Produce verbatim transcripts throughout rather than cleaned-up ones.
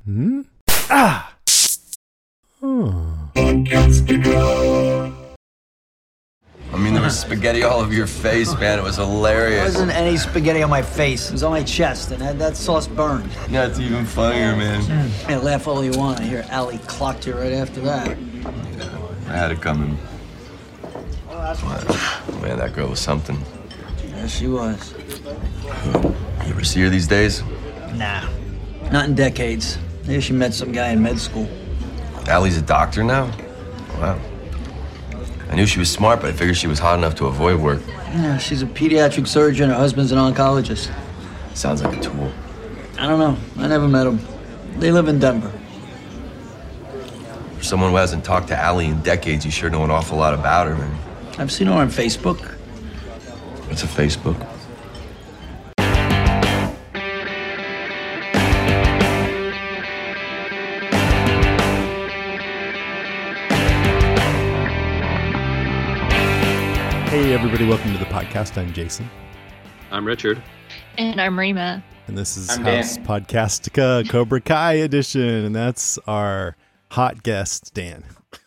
Hmm? Ah! Oh. I mean, there was spaghetti all over your face, man. It was hilarious. There wasn't any spaghetti on my face. It was on my chest, and had that sauce burned. Yeah, it's even funnier, man. Hey, laugh all you want. I hear Allie clocked you right after that. Yeah, I had it coming. Wow. Man, that girl was something. Yeah, she was. You ever see her these days? Nah, not in decades. Maybe she met some guy in med school. Allie's a doctor now? Wow. I knew she was smart, but I figured she was hot enough to avoid work. Yeah, she's a pediatric surgeon. Her husband's an oncologist. Sounds like a tool. I don't know. I never met him. They live in Denver. For someone who hasn't talked to Allie in decades, you sure know an awful lot about her, man. I've seen her on Facebook. What's a Facebook? Hey, everybody, welcome to the podcast. I'm Jason. I'm Richard. And I'm Rima. And this is I'm House Dan. Podcastica Cobra Kai edition. And that's our hot guest, Dan.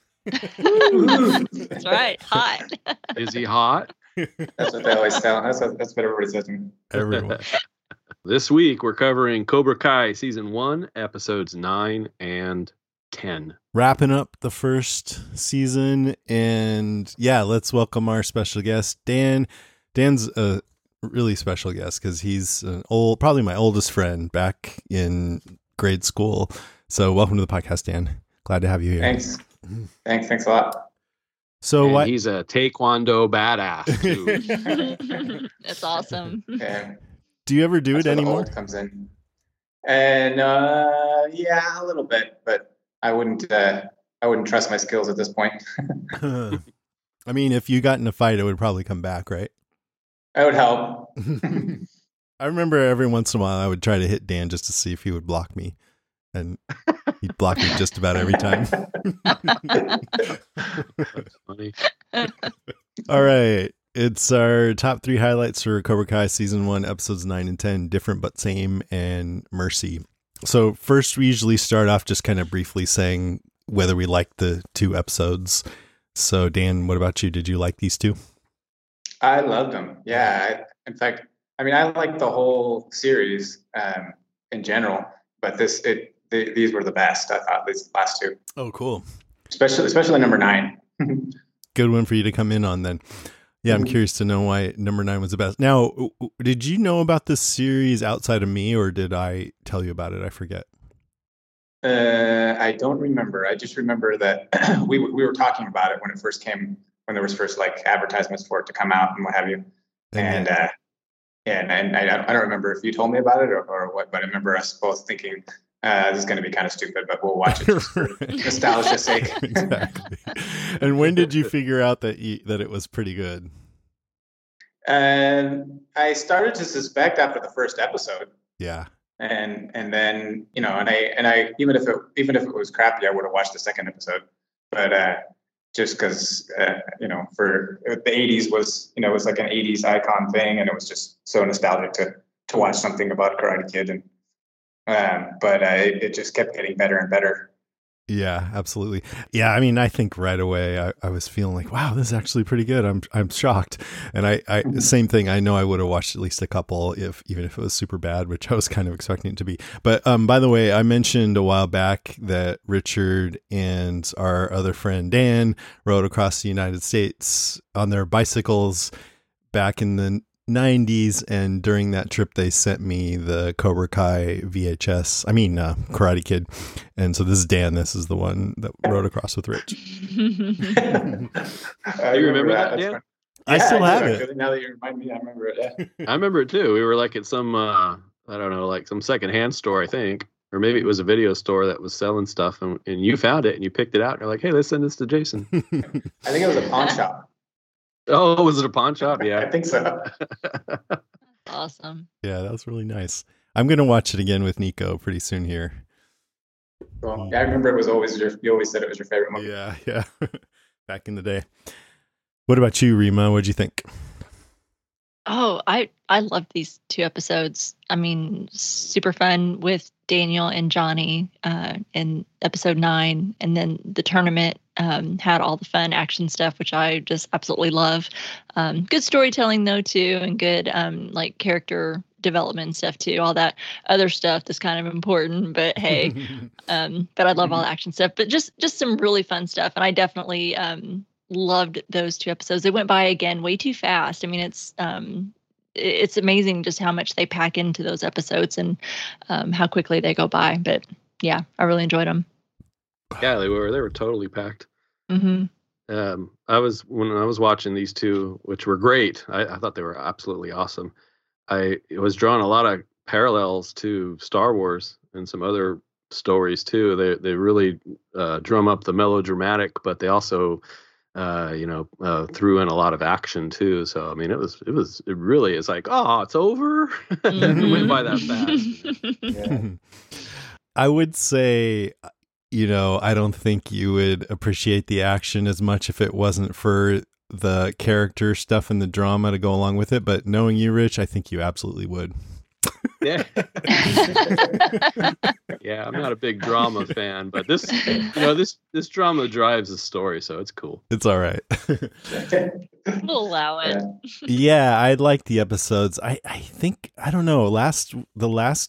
That's right. Hot. Is he hot? That's what they always tell. That's what, that's what everybody says to me. Everyone. This week we're covering Cobra Kai season one, episodes nine and ten. Wrapping up the first season. And yeah, let's welcome our special guest, Dan. Dan's a really special guest because he's an old, probably my oldest friend back in grade school. So welcome to the podcast, Dan. Glad to have you here. Thanks. Thanks. Thanks a lot. So And what? he's a taekwondo badass too. That's awesome. Yeah, Do you ever do that's it where the anymore? old comes in. And uh, yeah, a little bit, but I wouldn't. Uh, I wouldn't trust my skills at this point. I mean, if you got in a fight, it would probably come back, right? That would help. I remember every once in a while I would try to hit Dan just to see if he would block me. And he'd block me just about every time. That's funny. All right. It's our top three highlights for Cobra Kai season one, episodes nine and ten, Different But Same and Mercy. So first, we usually start off just kind of briefly saying whether we like the two episodes. So Dan, what about you? Did you like these two? I loved them. Yeah. I, in fact, I mean, I like the whole series um, in general, but this it the, these were the best. I thought these last two, Oh, cool. especially especially number nine. Good one for you to come in on then. Yeah, I'm curious to know why number nine was the best. Now, w- w- did you know about this series outside of me, or did I tell you about it? I forget. Uh, I don't remember. I just remember that we we were talking about it when it first came, when there was first like advertisements for it to come out and what have you. And uh, and and I, I don't remember if you told me about it or, or what, but I remember us both thinking uh, this is going to be kind of stupid, but we'll watch it just for nostalgia's sake. Exactly. And when did you figure out that you, that it was pretty good? And I started to suspect after the first episode. Yeah. And and then you know, and I and I even if it even if it was crappy, I would have watched the second episode. But uh, just because uh, you know, for the eighties was you know it was like an eighties icon thing, and it was just so nostalgic to to watch something about Karate Kid. And um, but uh, it, it just kept getting better and better. Yeah, absolutely. Yeah, I mean, I think right away I, I was feeling like, wow, this is actually pretty good. I'm I'm shocked. And I, I same thing. I know I would have watched at least a couple, if even if it was super bad, which I was kind of expecting it to be. But um, by the way, I mentioned a while back that Richard and our other friend Dan rode across the United States on their bicycles back in the nineties, and during that trip they sent me the Cobra Kai V H S, I mean uh, Karate Kid, and so this is Dan, this is the one that rode across with Rich. Uh, you remember that, That's Dan? fun. I Yeah, still do, have it. actually. Now that you remind me, I remember it. Yeah. I remember it too. We were like at some, uh, I don't know, like some secondhand store, I think. Or maybe it was a video store that was selling stuff, and, and you found it and you picked it out. And you're like, hey, let's send this to Jason. I think it was a pawn shop. Oh, was it a pawn shop? I Yeah. think so. Awesome. Yeah, that was really nice. I'm gonna watch it again with Nico pretty soon here. Well, yeah, I remember it was always your. You always said it was your favorite movie. Yeah, yeah. Back in the day. What about you, Rima? What'd you think? Oh, I I loved these two episodes. I mean, super fun with Daniel and Johnny uh, in episode nine, and then the tournament um, had all the fun action stuff, which I just absolutely love. Um, good storytelling though too, and good um, like character development and stuff too. All that other stuff that's kind of important, but hey, um, but I love all the action stuff. But just just some really fun stuff, and I definitely. Um, loved those two episodes. They went by again way too fast. I mean, it's um it's amazing just how much they pack into those episodes and um how quickly they go by. But yeah, I really enjoyed them. Yeah, they were they were totally packed. Mm-hmm. Um, I was when I was watching these two, which were great. I, I thought they were absolutely awesome. I was drawing a lot of parallels to Star Wars and some other stories too. They they really uh, drum up the melodramatic, but they also Uh, you know, uh, threw in a lot of action too. So I mean, it was, it was, it really is like, oh, it's over. Mm-hmm. It went by that fast. Yeah. I would say, you know, I don't think you would appreciate the action as much if it wasn't for the character stuff and the drama to go along with it. But knowing you, Rich, I think you absolutely would. Yeah. Yeah, I'm not a big drama fan, but this, you know, this this drama drives the story, so it's cool. It's all right. We'll allow it. Yeah, I like the episodes. I, I think, I don't know, last the last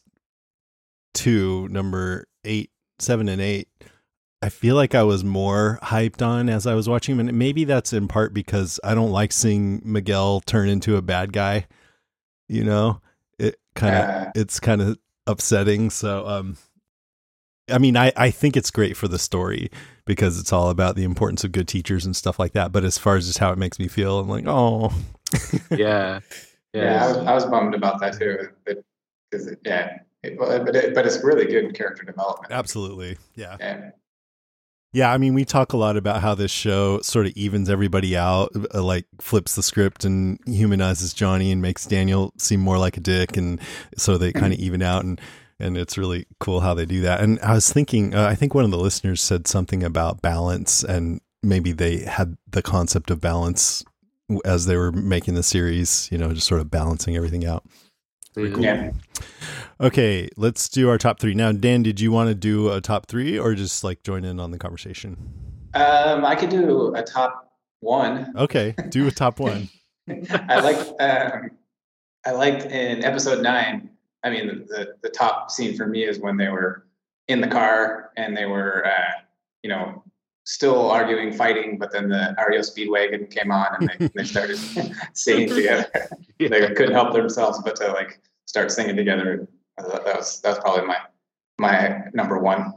two, number eight, seven and eight, I feel like I was more hyped on as I was watching them. And maybe that's in part because I don't like seeing Miguel turn into a bad guy. You know, it kind of, Uh. it's kind of upsetting. So, um, I mean, I, I think it's great for the story because it's all about the importance of good teachers and stuff like that. But as far as just how it makes me feel, I'm like, oh, Yeah. Yeah, I was, I was bummed about that too. Because yeah, it, well, but it, but it's really good character development. absolutely. Yeah. Yeah. Yeah, I mean, we talk a lot about how this show sort of evens everybody out, uh, like flips the script and humanizes Johnny and makes Daniel seem more like a dick, and so they kind of even out, and and it's really cool how they do that. And I was thinking, uh, I think one of the listeners said something about balance, and maybe they had the concept of balance as they were making the series, you know, just sort of balancing everything out. Cool. Yeah. Okay, let's do our top three. Now, Dan, did you want to do a top three or just like join in on the conversation? Um, I could do a top one. Okay, do a top one. I liked um, I liked in episode nine. I mean, the, the the top scene for me is when they were in the car and they were, uh, you know, still arguing, fighting, but then the R E O Speedwagon came on and they, they started singing together. Yeah. They couldn't help themselves but to like start singing together. That was that was probably my my number one.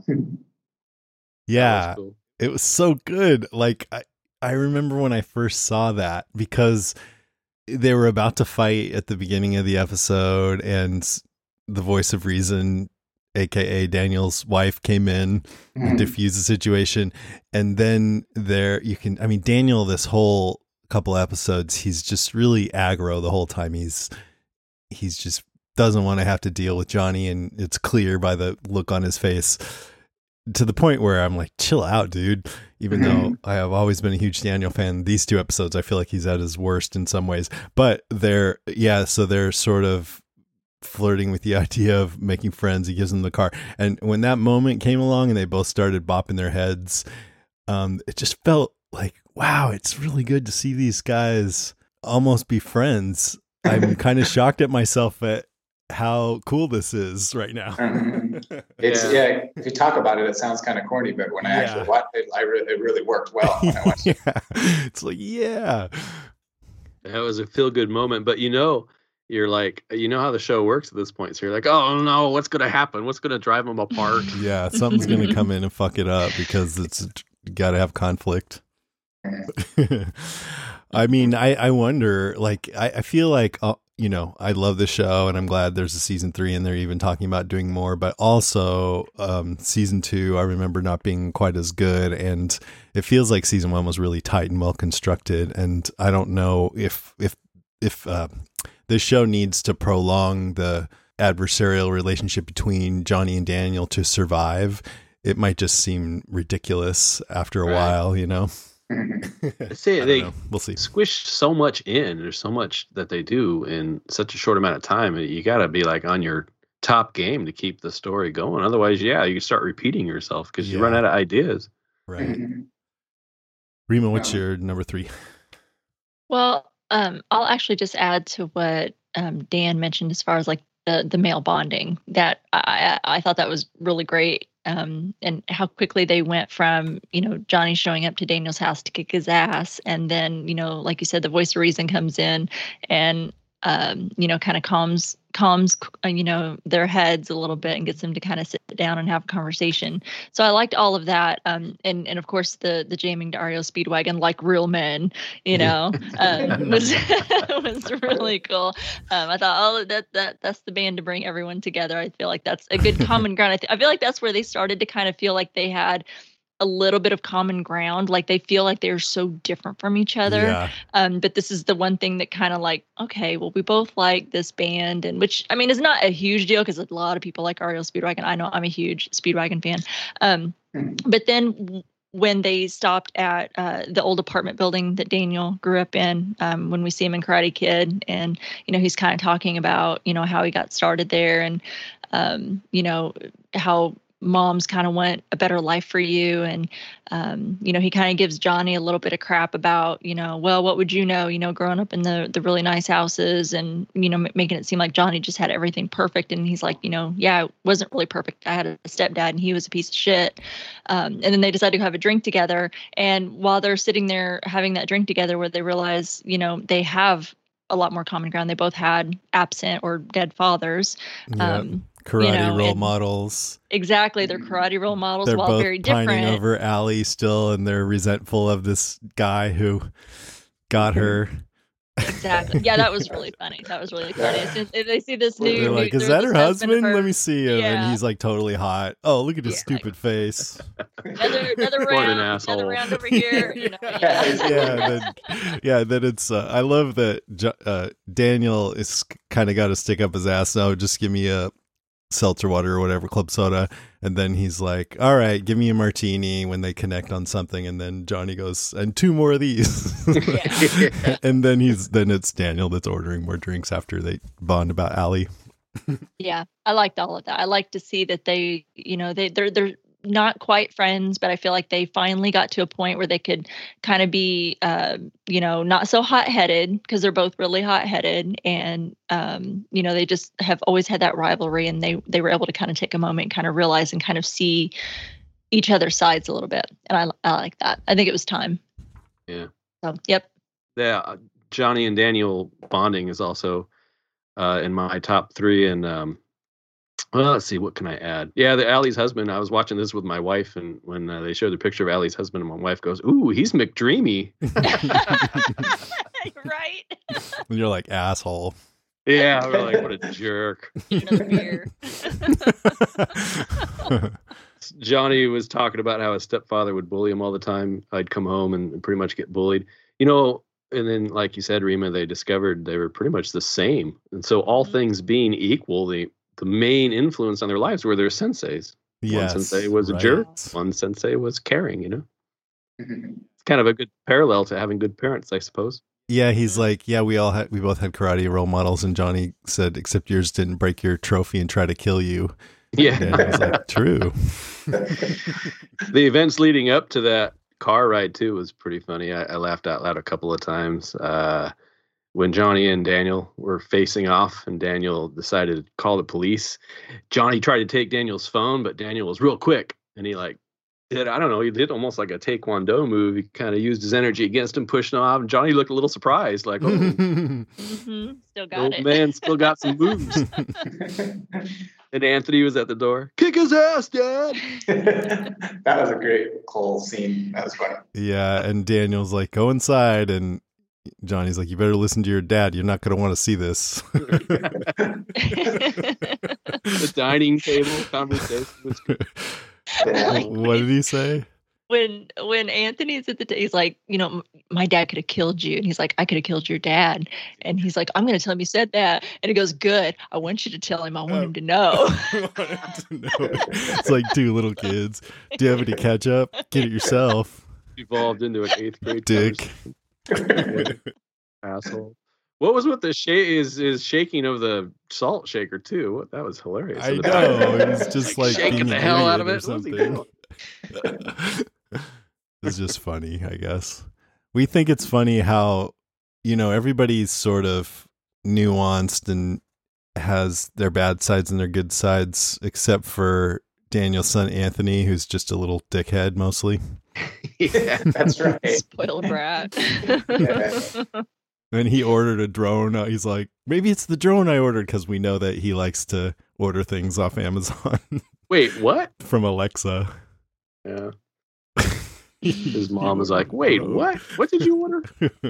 Yeah, That was cool. it was so good. Like I, I remember when I first saw that because they were about to fight at the beginning of the episode, and the voice of reason, aka Daniel's wife, came in and diffused the situation. And then there you can, I mean, Daniel, this whole couple episodes, he's just really aggro the whole time. He's he's just doesn't want to have to deal with Johnny, and it's clear by the look on his face, to the point where I'm like, chill out, dude. Even though I have always been a huge Daniel fan, these two episodes, I feel like he's at his worst in some ways. But they're, yeah, so they're sort of flirting with the idea of making friends. He gives them the car. And when that moment came along and they both started bopping their heads, um, it just felt like, wow, it's really good to see these guys almost be friends. I'm kind of shocked at myself at how cool this is right now. It's Yeah. yeah. If you talk about it, it sounds kind of corny, but when I Yeah. actually watched it, I re- it really worked well. When I watched it. Yeah. It's like, yeah. That was a feel good moment. But you know, you're like, you know how the show works at this point. So you're like, oh no, what's going to happen? What's going to drive them apart? Yeah. Something's going to come in and fuck it up because it's got to have conflict. I mean, I, I wonder, like, I, I feel like, uh, you know, I love the show and I'm glad there's a season three and they're even talking about doing more, but also um, season two, I remember not being quite as good. And it feels like season one was really tight and well constructed. And I don't know if, if, if uh, this show needs to prolong the adversarial relationship between Johnny and Daniel to survive. It might just seem ridiculous after a Right. while, you know? See, they know. We'll see. Squish so much in. There's so much that they do in such a short amount of time. You got to be like on your top game to keep the story going. Otherwise, yeah, you start repeating yourself because you Yeah. run out of ideas. Right. Rima, what's your number three? Well, um, I'll actually just add to what um, Dan mentioned as far as like the the male bonding. That I I I thought that was really great, um, and how quickly they went from you know Johnny showing up to Daniel's house to kick his ass, and then you know like you said, the voice of reason comes in and um, you know kind of calms calms uh, you know their heads a little bit and gets them to kind of sit down and have a conversation. So I liked all of that, um, and and of course the the jamming Dario Speedwagon like real men, you know, um, was was really cool. Um, I thought, oh, that that that's the band to bring everyone together. I feel like that's a good common ground. I, th- I feel like that's where they started to kind of feel like they had a little bit of common ground. Like they feel like they're so different from each other. Yeah. Um, but this is the one thing that kind of like, okay, well, we both like this band, and which I mean is not a huge deal because a lot of people like R E O Speedwagon. I know I'm a huge Speedwagon fan. Um, but then w- when they stopped at uh, the old apartment building that Daniel grew up in, um, when we see him in Karate Kid, and you know he's kind of talking about you know how he got started there, and um, you know how moms kind of want a better life for you. And, um, you know, he kind of gives Johnny a little bit of crap about, you know, well, what would you know, you know, growing up in the, the really nice houses and, you know, m- making it seem like Johnny just had everything perfect. And he's like, you know, yeah, it wasn't really perfect. I had a stepdad and he was a piece of shit. Um, and then they decide to have a drink together. And while they're sitting there having that drink together, where they realize, you know, they have a lot more common ground. They both had absent or dead fathers. Yeah. Um, Karate you know, role and- models. Exactly. They're karate role models They're while both very pining different. over Allie still, and they're resentful of this guy who got her. Exactly. Yeah, that was really funny. That was really funny. As soon as they see this new, They're like, new- is they're that this her husband? of her- Let me see him. Yeah. And he's like totally hot. Oh, look at his Yeah, stupid face. Another, another What an round, asshole. another round over here. You know, Yeah. yeah. yeah, then, yeah. Then it's. Uh, I love that Jo- uh, Daniel is kind of got to stick up his ass. No, just give me a seltzer water or whatever, club soda. And then he's like, all right, give me a martini when they connect on something. And then Johnny goes, and two more of these. Yeah. And then he's then it's Daniel that's ordering more drinks after they bond about Allie. Yeah, I liked all of that. I like to see that they, you know, they they're they're not quite friends, but I feel like they finally got to a point where they could kind of be, uh, you know, not so hot-headed, because they're both really hot-headed, and um, you know, they just have always had that rivalry, and they they were able to kind of take a moment, and kind of realize and kind of see each other's sides a little bit, and I I like that. I think it was time. Yeah. So, yep. Yeah, Johnny and Daniel bonding is also uh, in my top three. And um, well, let's see, what can I add? Yeah, the Allie's husband. I was watching this with my wife, and when uh, they showed the picture of Allie's husband, and my wife goes, "Ooh, he's McDreamy." You're right. And you're like, asshole. Yeah, we're like, what a jerk. Get another beer. Johnny was talking about how his stepfather would bully him all the time. I'd come home and pretty much get bullied, you know. And then, like you said, Rima, they discovered they were pretty much the same. And so, all Mhm. things being equal, the the main influence on their lives were their senseis. Yes, one sensei was a right. jerk. One sensei was caring. You know, Mhm. it's kind of a good parallel to having good parents, I suppose. Yeah, he's like, yeah, we all had, we both had karate role models, and Johnny said, except yours didn't break your trophy and try to kill you. Yeah. And I was like, true. The events leading up to that car ride too was pretty funny. I, I laughed out loud a couple of times uh, when Johnny and Daniel were facing off, and Daniel decided to call the police. Johnny tried to take Daniel's phone, but Daniel was real quick, and he like did I don't know he did almost like a Taekwondo move. He kind of used his energy against him, pushing him off, and Johnny looked a little surprised, like, "Oh, hmm Still the got old it. man still got some moves." And Anthony was at the door. "Kick his ass, Dad!" That was a great whole scene. That was funny. Yeah, and Daniel's like, go inside, and Johnny's like, you better listen to your dad. You're not going to want to see this. The dining table conversation was good. What did he say? when when Anthony's at the t- he's like, you know, "M- my dad could have killed you," and he's like, "I could have killed your dad," and he's like, "I'm going to tell him you said that," and he goes, "Good. I want you to tell him. I want him to know." It's like two little kids. Do you have any ketchup? Get it yourself. evolved into an eighth grade Dick. Asshole. What was with the shake is is shaking of the salt shaker too? What that was hilarious. I know. He's just like, shaking being the an hell out of idiot it. or What was he something. doing? It's just funny, I guess. We think it's funny how, you know, everybody's sort of nuanced and has their bad sides and their good sides, except for Daniel's son Anthony, who's just a little dickhead mostly. Yeah, that's right. Spoiled brat. Yeah. And he ordered a drone. Uh, He's like, maybe it's the drone I ordered, because we know that he likes to order things off Amazon Wait, what? from Alexa. Yeah. His mom was like, "Wait, what? What did you order?"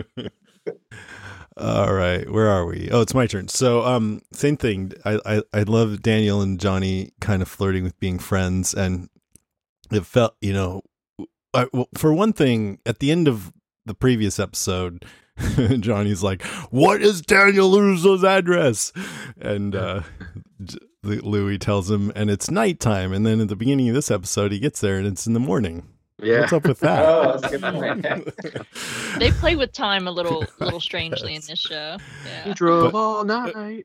All right, where are we? Oh, it's my turn. So, um, same thing. I, I, I love Daniel and Johnny kind of flirting with being friends, and it felt, you know, I, well, for one thing, at the end of the previous episode, Johnny's like, "What is Daniel Laruso's address?" And uh, Louis tells him, and it's nighttime. And then at the beginning of this episode, he gets there, and it's in the morning. Yeah. What's up with that? Oh, that's a good point. They play with time a little, little strangely in this show. He Yeah. drove But- all night.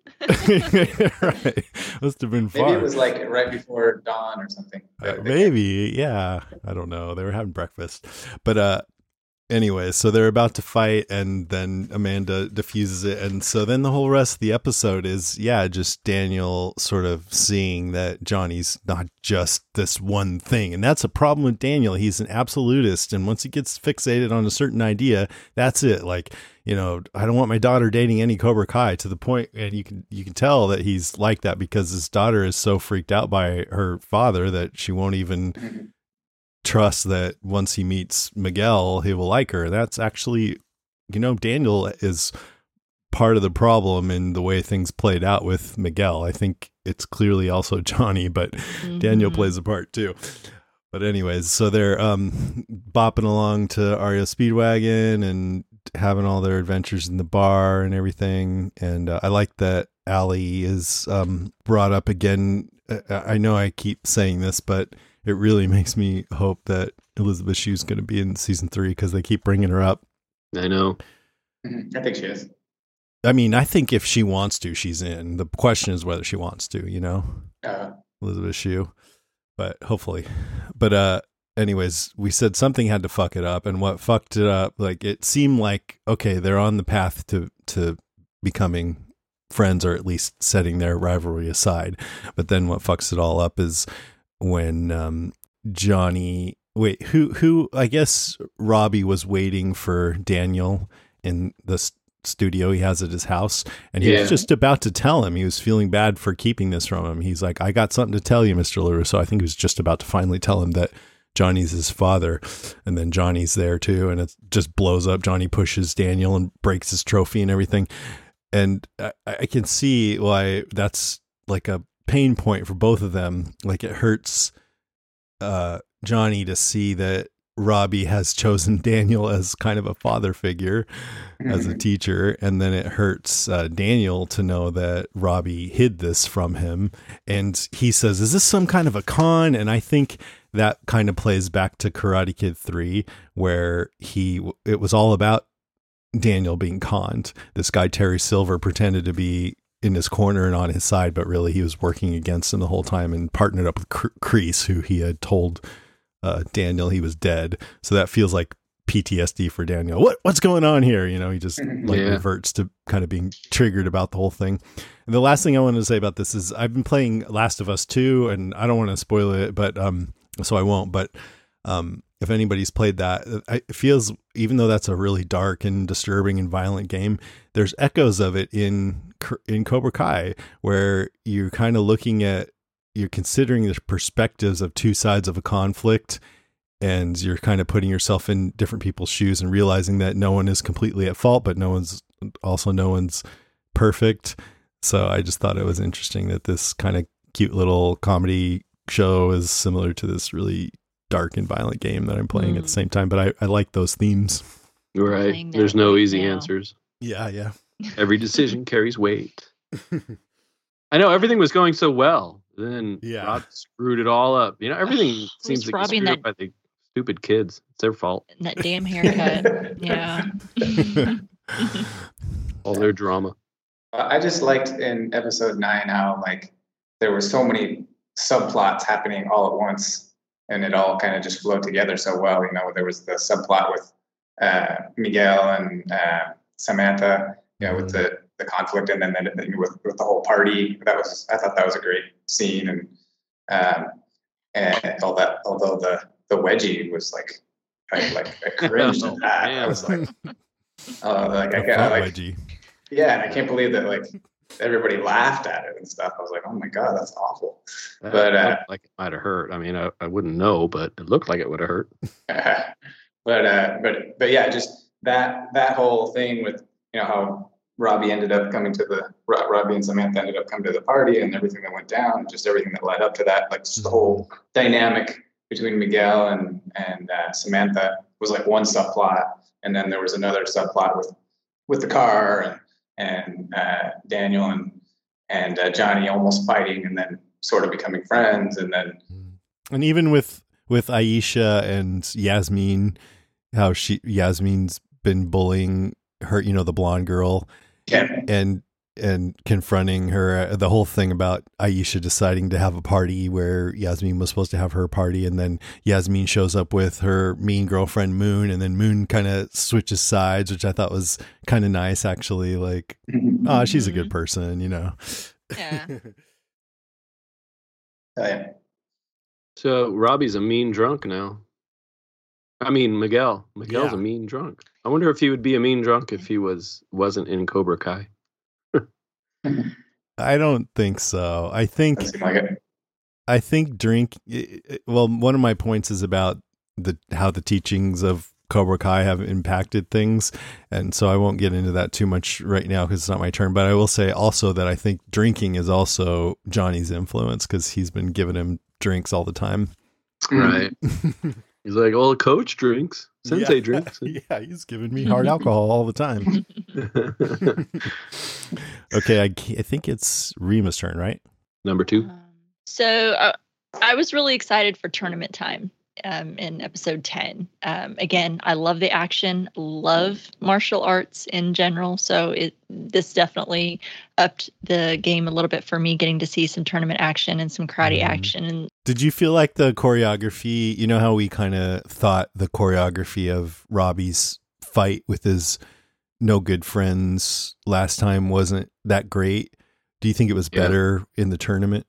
Right. Must have been far. Maybe it was like right before dawn or something. Uh, maybe, yeah. I don't know. They were having breakfast. But uh anyway, so they're about to fight, and then Amanda diffuses it. And so then the whole rest of the episode is, yeah, just Daniel sort of seeing that Johnny's not just this one thing. And that's a problem with Daniel. He's an absolutist. And once he gets fixated on a certain idea, that's it. Like, you know, I don't want my daughter dating any Cobra Kai, to the point, and you can you can tell that he's like that because his daughter is so freaked out by her father that she won't even trust that once he meets Miguel, he will like her. That's actually, you know, Daniel is part of the problem in the way things played out with Miguel. I think it's clearly also Johnny, but Mm-hmm. Daniel plays a part too. But anyways, so they're um, bopping along to Ario Speedwagon and having all their adventures in the bar and everything. And uh, I like that Allie is um, brought up again. I I know I keep saying this, but it really makes me hope that Elizabeth Shue's going to be in season three, because they keep bringing her up. I know. Mhm. I think she is. I mean, I think if she wants to, she's in. The question is whether she wants to, you know, Uh, Elizabeth Shue, but hopefully. But, uh, anyways, we said something had to fuck it up, and what fucked it up, like, it seemed like, okay, they're on the path to, to becoming friends, or at least setting their rivalry aside. But then what fucks it all up is when um, Johnny, wait, who, who, I guess Robbie was waiting for Daniel in the st- studio he has at his house, and he Yeah. was just about to tell him. He was feeling bad for keeping this from him. He's like, I got something to tell you, Mister LaRusso. I think he was just about to finally tell him that Johnny's his father, and then Johnny's there too, and it just blows up. Johnny pushes Daniel and breaks his trophy and everything. And I, I can see why that's like a pain point for both of them. Like, it hurts uh, Johnny to see that Robbie has chosen Daniel as kind of a father figure, as a teacher. And then it hurts uh, Daniel to know that Robbie hid this from him. And he says, is this some kind of a con? And I think that kind of plays back to Karate Kid three, where he, it was all about Daniel being conned. This guy, Terry Silver, pretended to be in his corner and on his side, but really he was working against him the whole time, and partnered up with Kreese, who he had told uh, Daniel he was dead. So that feels like P T S D for Daniel. What what's going on here? You know, he just like Yeah. reverts to kind of being triggered about the whole thing. And the last thing I wanted to say about this is I've been playing Last of Us two, and I don't want to spoil it, but um, so I won't. But um, if anybody's played that, it feels, even though that's a really dark and disturbing and violent game, there's echoes of it in in Cobra Kai, where you're kind of looking at, you're considering the perspectives of two sides of a conflict, and you're kind of putting yourself in different people's shoes and realizing that no one is completely at fault, but no one's also no one's perfect. So I just thought it was interesting that this kind of cute little comedy show is similar to this really dark and violent game that I'm playing Mm. at the same time. But I, I like those themes. Right. Playing that There's no right easy now. answers. Yeah, yeah. Every decision carries weight. I know everything was going so well. Then Yeah. Rob screwed it all up. You know, everything seems like robbing screwed that- up by the Stupid kids. It's their fault. And that damn haircut. Yeah. All their drama. I just liked in episode nine how like there were so many subplots happening all at once, and it all kind of just flowed together so well. You know, there was the subplot with uh, Miguel and uh, Samantha, you know, with the, the conflict, and then the, with with the whole party. That was I thought that was a great scene, and um, and all that. Although the the wedgie was like I like I cringed at that. I was like, oh, like I got like wedgie. Yeah, and I can't believe that like everybody laughed at it and stuff. I was like, oh my god, that's awful. That but uh, like it might have hurt. I mean, I, I wouldn't know, but it looked like it would have hurt. uh, but uh, but but yeah, just that that whole thing with you know how Robbie ended up coming to the Robbie and Samantha ended up coming to the party and everything that went down, just everything that led up to that, like just the whole dynamic between Miguel and and uh, Samantha was like one subplot, and then there was another subplot with with the car and and uh, Daniel and and uh, Johnny almost fighting and then sort of becoming friends, and then and even with with Aisha and Yasmin, how she Yasmin's been bullying her, you know, the blonde girl, yeah, and and confronting her, the whole thing about Aisha deciding to have a party where Yasmin was supposed to have her party, and then Yasmin shows up with her mean girlfriend Moon, and then Moon kind of switches sides, which I thought was kind of nice, actually. Like, oh, she's a good person, you know. Yeah. Oh, yeah. So Robbie's a mean drunk now. I mean, Miguel. Miguel's Yeah. a mean drunk. I wonder if he would be a mean drunk if he was wasn't in Cobra Kai. I don't think so. I think Doesn't seem like it. I think drink. Well, one of my points is about the how the teachings of Cobra Kai have impacted things, and so I won't get into that too much right now because it's not my turn. But I will say also that I think drinking is also Johnny's influence because he's been giving him drinks all the time. Right. He's like, well, the coach drinks. Sensei yeah, drinks. Yeah, he's giving me hard alcohol all the time. Okay, I, I think it's Rima's turn, right? Number two. Um, so uh, I was really excited for tournament time um, in episode ten. Um, again, I love the action, love martial arts in general. So it this definitely upped the game a little bit for me, getting to see some tournament action and some karate Mm. action. And Did you feel like the choreography, you know how we kind of thought the choreography of Robbie's fight with his no good friends last time wasn't that great? Do you think it was Yeah. better in the tournament?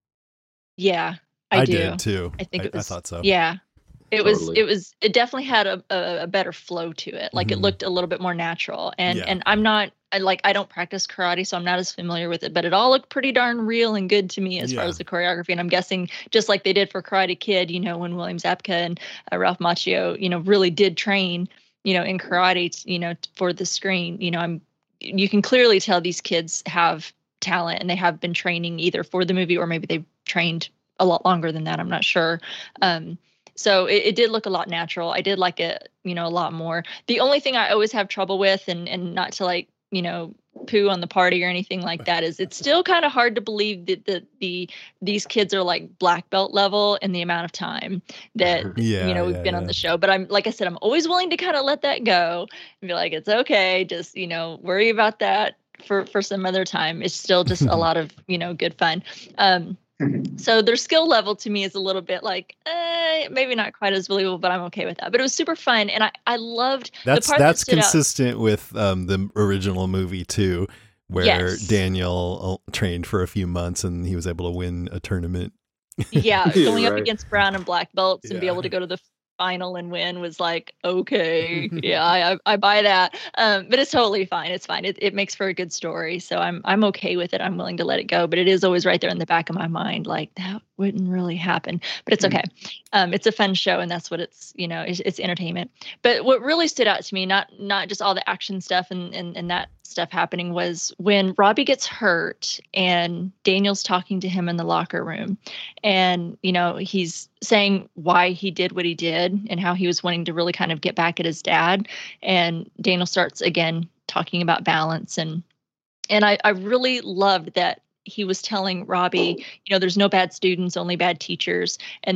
yeah, I, do. did too. I think I, it was. I thought so. Yeah, it was. Totally. It was. It definitely had a, a, a better flow to it. Like Mhm. it looked a little bit more natural. And Yeah. and I'm not. I like. I don't practice karate, so I'm not as familiar with it. But it all looked pretty darn real and good to me as far Yeah. as the choreography. And I'm guessing just like they did for Karate Kid, you know, when William Zabka and uh, Ralph Macchio, you know, really did train, you know, in karate, you know, for the screen. You know, I'm. You can clearly tell these kids have talent and they have been training either for the movie or maybe they've trained a lot longer than that. I'm not sure. Um, so it, it did look a lot natural. I did like it, you know, a lot more. The only thing I always have trouble with, and and not to like, you know, poo on the party or anything like that, is it's still kind of hard to believe that the the these kids are like black belt level in the amount of time that Yeah, you know we've yeah, been yeah. on the show. But I'm like I said, I'm always willing to kind of let that go and be like, it's okay, just you know, worry about that for for some other time. It's still just a lot of you know good fun. Um, so their skill level to me is a little bit like eh, maybe not quite as believable, but I'm okay with that. But it was super fun, and I I loved That's the part that's that stood out. consistent with um, the original movie too, where Yes. Daniel trained for a few months and he was able to win a tournament. Yeah, going up Right. against brown and black belts and be Yeah. able to go to the final and win was like, okay, yeah, I, I I buy that. Um, but it's totally fine. It's fine. It it makes for a good story. So I'm I'm okay with it. I'm willing to let it go. But it is always right there in the back of my mind, like that wouldn't really happen. But it's okay. Um, it's a fun show, and that's what it's you know it's, it's entertainment. But what really stood out to me, not not just all the action stuff and and and that stuff happening, was when Robbie gets hurt and Daniel's talking to him in the locker room, and you know he's saying why he did what he did and how he was wanting to really kind of get back at his dad. And Daniel starts again talking about balance, and and I, I really loved that he was telling Robbie, you know, there's no bad students, only bad teachers, and that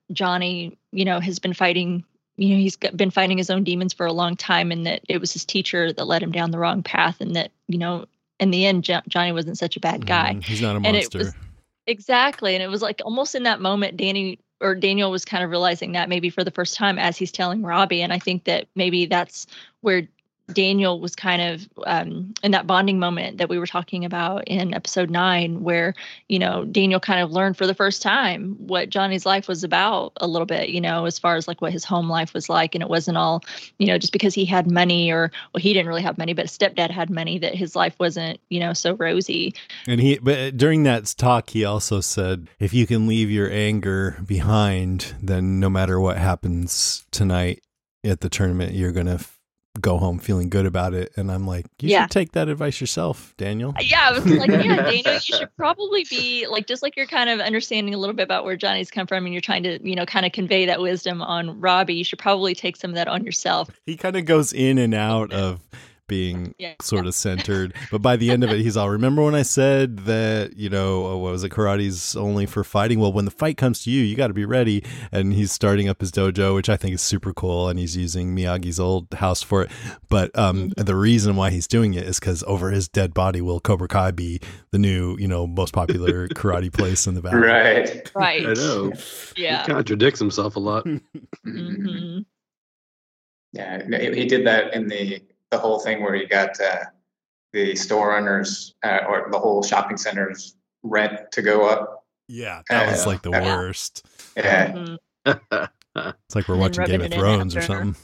Johnny, you know, has been fighting, you know, he's been fighting his own demons for a long time, and that it was his teacher that led him down the wrong path, and that, you know, in the end, jo- Johnny wasn't such a bad guy. Mm, he's not a And it monster. was exactly, and it was like almost in that moment, Danny or Daniel was kind of realizing that maybe for the first time as he's telling Robbie, and I think that maybe that's where Daniel was kind of um, in that bonding moment that we were talking about in episode nine, where, you know, Daniel kind of learned for the first time what Johnny's life was about a little bit, you know, as far as like what his home life was like. And it wasn't all, you know, just because he had money, or, well, he didn't really have money, but his stepdad had money, that his life wasn't, you know, so rosy. And he, but during that talk, he also said, if you can leave your anger behind, then no matter what happens tonight at the tournament, you're going to go home feeling good about it. And I'm like, you Yeah. should take that advice yourself, Daniel. Yeah, I was like, yeah, Daniel, you should probably be like, just like you're kind of understanding a little bit about where Johnny's come from, and you're trying to, you know, kind of convey that wisdom on Robbie. You should probably take some of that on yourself. He kind of goes in and out of being Yeah. sort of centered, but by the end of it, he's all, remember when I said that, you know, uh, what was it, karate's only for fighting? Well, when the fight comes to you, you got to be ready. And he's starting up his dojo, which I think is super cool, and he's using Miyagi's old house for it. But um, Mm-hmm. the reason why he's doing it is because over his dead body will Cobra Kai be the new, you know, most popular karate place in the valley. Right. Right. I know. Yeah. He contradicts himself a lot. hmm Yeah, he he did that in the the whole thing where he got uh, the store owners uh, or the whole shopping center's rent to go up. Yeah, that was Yeah. like the Yeah. worst. Yeah. Mhm. It's like we're And then watching Game rubbing of it in Thrones or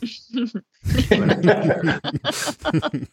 after. something.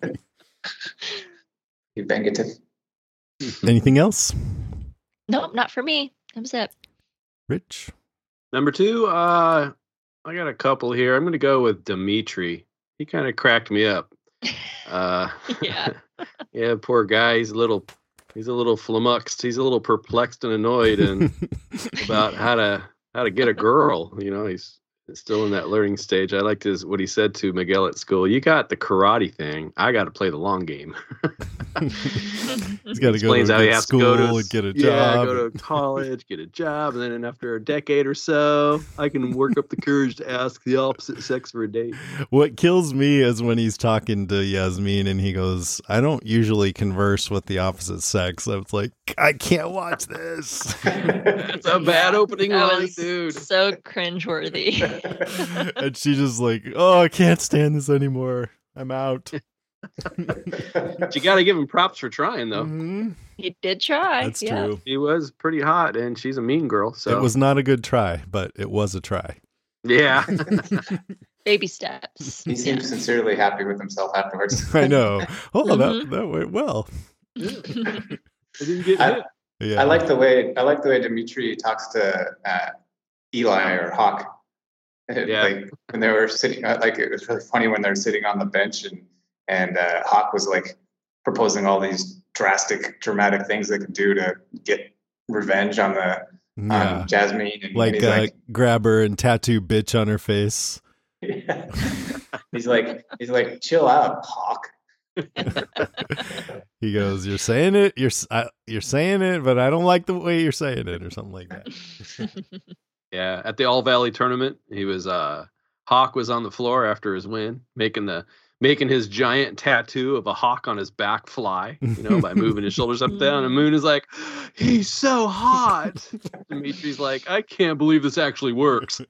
You bang it. Anything else, Nope, not for me. That was it. Rich? Number two, uh, I got a couple here. I'm going to go with Dimitri. He kind of cracked me up. Uh, Yeah. yeah, poor guy. He's a little, he's a little flummoxed. He's a little perplexed and annoyed, and about how to how to get a girl. You know, he's still in that learning stage. I liked his what he said to Miguel at school. You got the karate thing. I got to play the long game. He's got to go Explains to how he good has to go school to and get a yeah, job. go to college, get a job, and then after a decade or so, I can work up the courage to ask the opposite sex for a date. What kills me is when he's talking to Yasmin and he goes, I don't usually converse with the opposite sex. I was like, I can't watch this. That's a bad opening That line, was dude. so cringeworthy. And she just like, oh, I can't stand this anymore. I'm out. But you got to give him props for trying, though. Mhm. He did try. That's yeah. true. He was pretty hot, and she's a mean girl. So It was not a good try, but it was a try. yeah. Baby steps. He seemed sincerely happy with himself afterwards. I know. Oh, Mhm. that, that went well. I didn't get I, hit. Yeah. I like the way I like the way Dimitri talks to uh, Eli or Hawk. Yeah. Like when they were sitting, uh, like it was really funny when they're sitting on the bench and and uh, Hawk was like proposing all these drastic, dramatic things they could do to get revenge on the yeah. on Jasmine. And Like, he's uh, like, grab her and tattoo bitch on her face. yeah. he's like, he's like, chill out, Hawk. He goes, "You're saying it. You're s- I, you're saying it, but I don't like the way you're saying it," or something like that. Yeah, at the All Valley tournament, he was uh Hawk was on the floor after his win, making the making his giant tattoo of a hawk on his back fly, you know, by moving his shoulders up and down. And Moon is like, he's so hot. Dimitri's like, I can't believe this actually works.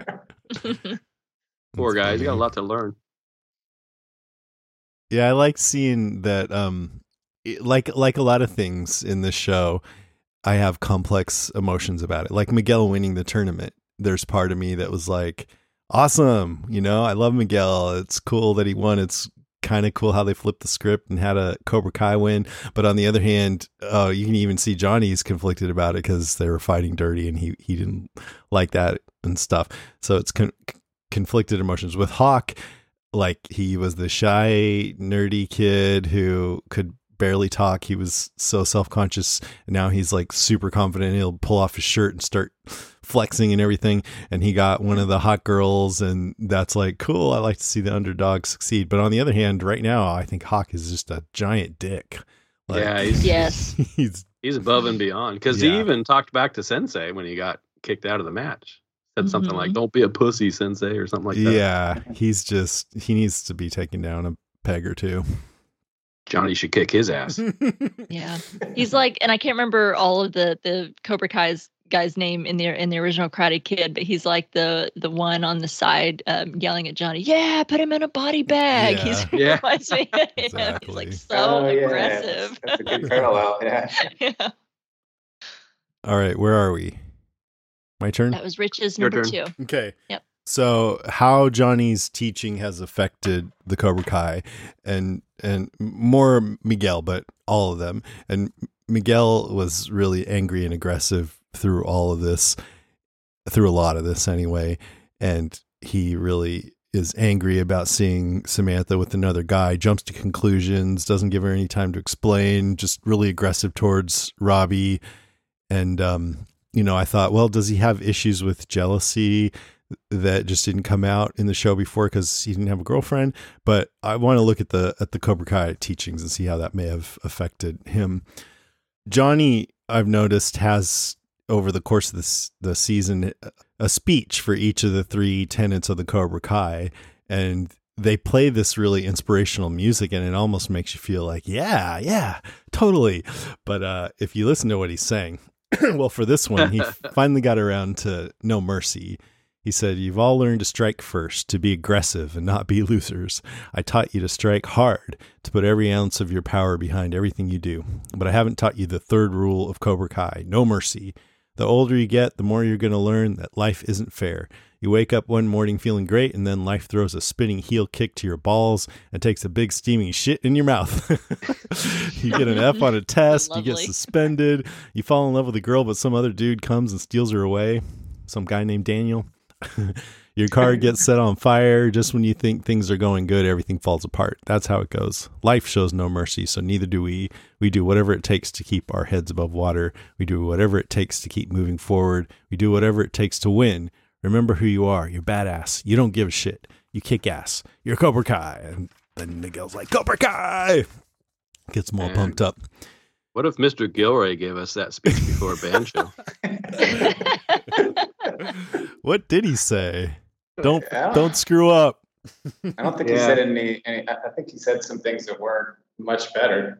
Poor guy, he's got a lot to learn. Yeah, I like seeing that. Um, it- like like a lot of things in this show, I have complex emotions about it. Like Miguel winning the tournament, there's part of me that was like, awesome, you know, I love Miguel. It's cool that he won. It's kind of cool how they flipped the script and had a Cobra Kai win. But on the other hand, uh, you can even see Johnny's conflicted about it because they were fighting dirty and he he didn't like that and stuff. So it's con- conflicted emotions with Hawk. Like he was the shy, nerdy kid who could barely talk. He was so self-conscious. And now he's like super confident. He'll pull off his shirt and start flexing and everything. And he got one of the hot girls. And that's like, cool. I like to see the underdog succeed. But on the other hand, right now, I think Hawk is just a giant dick. Like, Yeah, he's- Yes. he's He's above and beyond because Yeah. he even talked back to Sensei when he got kicked out of the match. said something Mhm. like, "Don't be a pussy, Sensei," or something like that. Yeah, he's just he needs to be taken down a peg or two. Johnny should kick his ass. Yeah. He's like, and I can't remember all of the the Cobra Kai's guy's name in the in the original Karate Kid, but he's like the the one on the side um, yelling at Johnny, "Yeah, put him in a body bag." Yeah. He's Yeah. reminds me of him. He's Exactly. like so Oh, yeah. aggressive. That's a good parallel. Yeah. Yeah. All right, where are we? My turn? That was Rich's Your number turn. two. Okay. Yep. So how Johnny's teaching has affected the Cobra Kai, and and more Miguel, but all of them. And Miguel was really angry and aggressive through all of this, through a lot of this anyway. And he really is angry about seeing Samantha with another guy, jumps to conclusions, doesn't give her any time to explain, just really aggressive towards Robbie. And, um, you know, I thought, well, does he have issues with jealousy that just didn't come out in the show before because he didn't have a girlfriend? But I want to look at the at the Cobra Kai teachings and see how that may have affected him. Johnny, I've noticed, has over the course of this the season a speech for each of the three tenets of the Cobra Kai, and they play this really inspirational music, and it almost makes you feel like, yeah, yeah, totally. But uh, if you listen to what he's saying, well, for this one, he finally got around to no mercy. He said, "You've all learned to strike first, to be aggressive and not be losers. I taught you to strike hard, to put every ounce of your power behind everything you do. But I haven't taught you the third rule of Cobra Kai, no mercy. The older you get, the more you're going to learn that life isn't fair. You wake up one morning feeling great, and then life throws a spinning heel kick to your balls and takes a big steaming shit in your mouth. You get an F on a test, you get Lovely. suspended, you fall in love with a girl, but some other dude comes and steals her away. Some guy named Daniel. Your car gets set on fire. Just when you think things are going good, everything falls apart. That's how it goes. Life shows no mercy, so neither do we. We do whatever it takes to keep our heads above water. We do whatever it takes to keep moving forward. We do whatever it takes to win. Remember who you are. You're badass. You don't give a shit. You kick ass. You're Cobra Kai." And then Miguel's like, "Cobra Kai!" Gets more Man. pumped up. What if Mister Gilroy gave us that speech before a band show? What did he say? Don't Yeah. don't screw up. I don't think he Yeah. said any, any. I I think he said some things that weren't much better.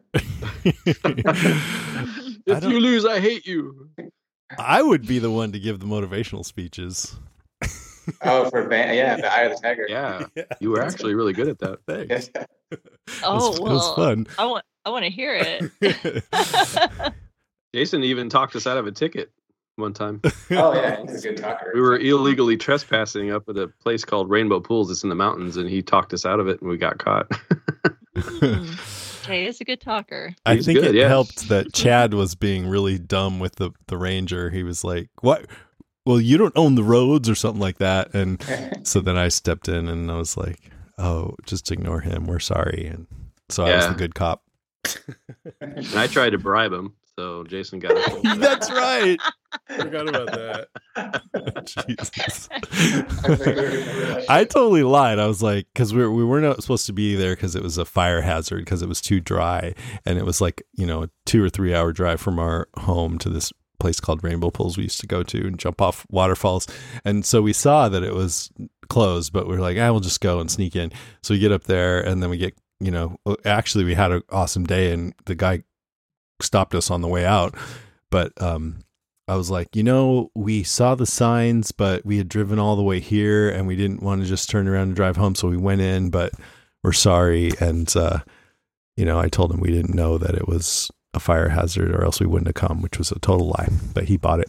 I If don't- you lose, I hate you. I would be the one to give the motivational speeches. Oh, for Van, yeah, the Eye of the Tiger. Yeah, you were actually really good at that. Thanks. Yeah. Oh, it was, well, it was fun. I want I want to hear it. Jason even talked us out of a ticket one time. Oh yeah, he's a good talker. We were illegally trespassing up at a place called Rainbow Pools. It's in the mountains, and he talked us out of it, and we got caught. Mm. Jay is a good talker. I He's think good, it yeah. helped that Chad was being really dumb with the, the ranger. He was like, "What? Well, you don't own the roads," or something like that. And so then I stepped in and I was like, "Oh, just ignore him. We're sorry." And so I was Yeah. the good cop. And I tried to bribe him, so Jason got it. That's right. Forgot about that. Jesus. I totally lied. I was like, because we were, we weren't supposed to be there because it was a fire hazard because it was too dry. And it was like, you know, a two or three hour drive from our home to this place called Rainbow Pools we used to go to and jump off waterfalls. And so we saw that it was closed, but we were like, I will just go and sneak in. So we get up there and then we get, you know, actually we had an awesome day and the guy stopped us on the way out. But, um, I was like, you know, we saw the signs, but we had driven all the way here and we didn't want to just turn around and drive home. So we went in, but we're sorry. And, uh, you know, I told him we didn't know that it was a fire hazard or else we wouldn't have come, which was a total lie, but he bought it.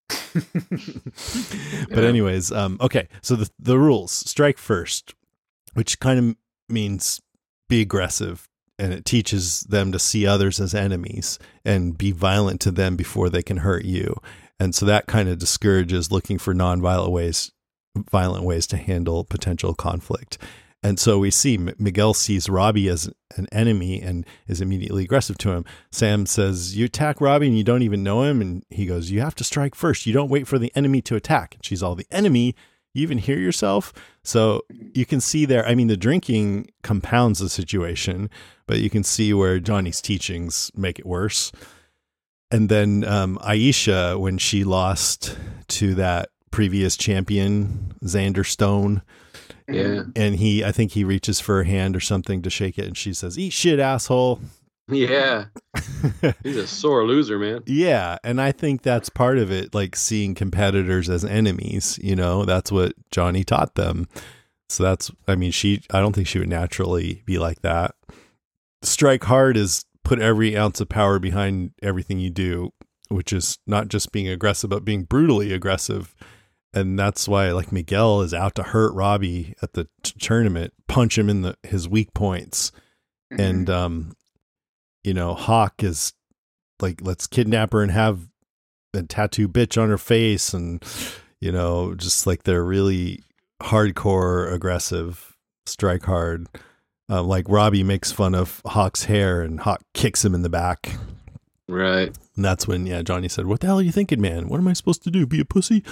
But anyways, um, okay. So the, the rules: strike first, which kind of means be aggressive. And it teaches them to see others as enemies and be violent to them before they can hurt you. And so that kind of discourages looking for non-violent ways, violent ways to handle potential conflict. And so we see M- Miguel sees Robbie as an enemy and is immediately aggressive to him. Sam says, "You attack Robbie and you don't even know him." And he goes, "You have to strike first. You don't wait for the enemy to attack." And she's all, "The enemy? You even hear yourself?" So you can see there, I mean, the drinking compounds the situation, but you can see where Johnny's teachings make it worse. And then um, Aisha, when she lost to that previous champion, Xander Stone. Yeah. And he, I think he reaches for her hand or something to shake it, and she says, "Eat shit, asshole." Yeah. He's a sore loser, man. Yeah. And I think that's part of it, like seeing competitors as enemies, you know, that's what Johnny taught them. So that's, I mean, she, I don't think she would naturally be like that. Strike hard is put every ounce of power behind everything you do, which is not just being aggressive, but being brutally aggressive. And that's why, like, Miguel is out to hurt Robbie at the t- tournament, punch him in the his weak points. Mm-hmm. And, um, you know, Hawk is like, let's kidnap her and have a tattoo bitch on her face. And, you know, just like they're really hardcore aggressive, strike hard. Uh, like Robbie makes fun of Hawk's hair and Hawk kicks him in the back. Right. And that's when, yeah, Johnny said, "What the hell are you thinking, man? What am I supposed to do? Be a pussy?"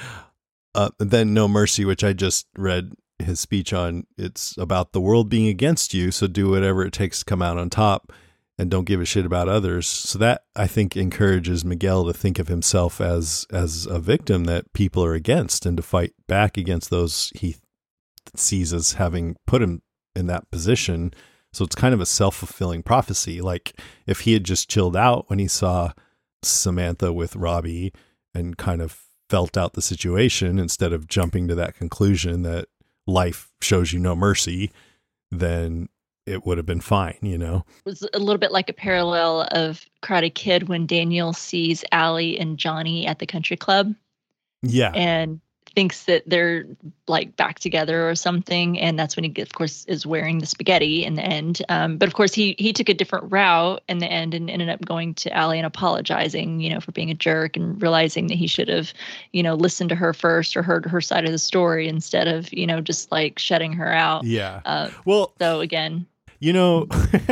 Uh, and then No Mercy, which I just read his speech on. It's about the world being against you, so do whatever it takes to come out on top and don't give a shit about others. So that, I think, encourages Miguel to think of himself as as a victim that people are against and to fight back against those he sees as having put him in that position. So it's kind of a self-fulfilling prophecy. Like if he had just chilled out when he saw Samantha with Robbie and kind of felt out the situation instead of jumping to that conclusion that life shows you no mercy, then it would have been fine, you know? It was a little bit like a parallel of Karate Kid when Daniel sees Allie and Johnny at the country club. Yeah. And thinks that they're like back together or something. And that's when he, of course, is wearing the spaghetti in the end. Um, but of course, he he took a different route in the end and ended up going to Allie and apologizing, you know, for being a jerk and realizing that he should have, you know, listened to her first or heard her side of the story instead of, you know, just like shutting her out. Yeah. Uh, well, so again, you know,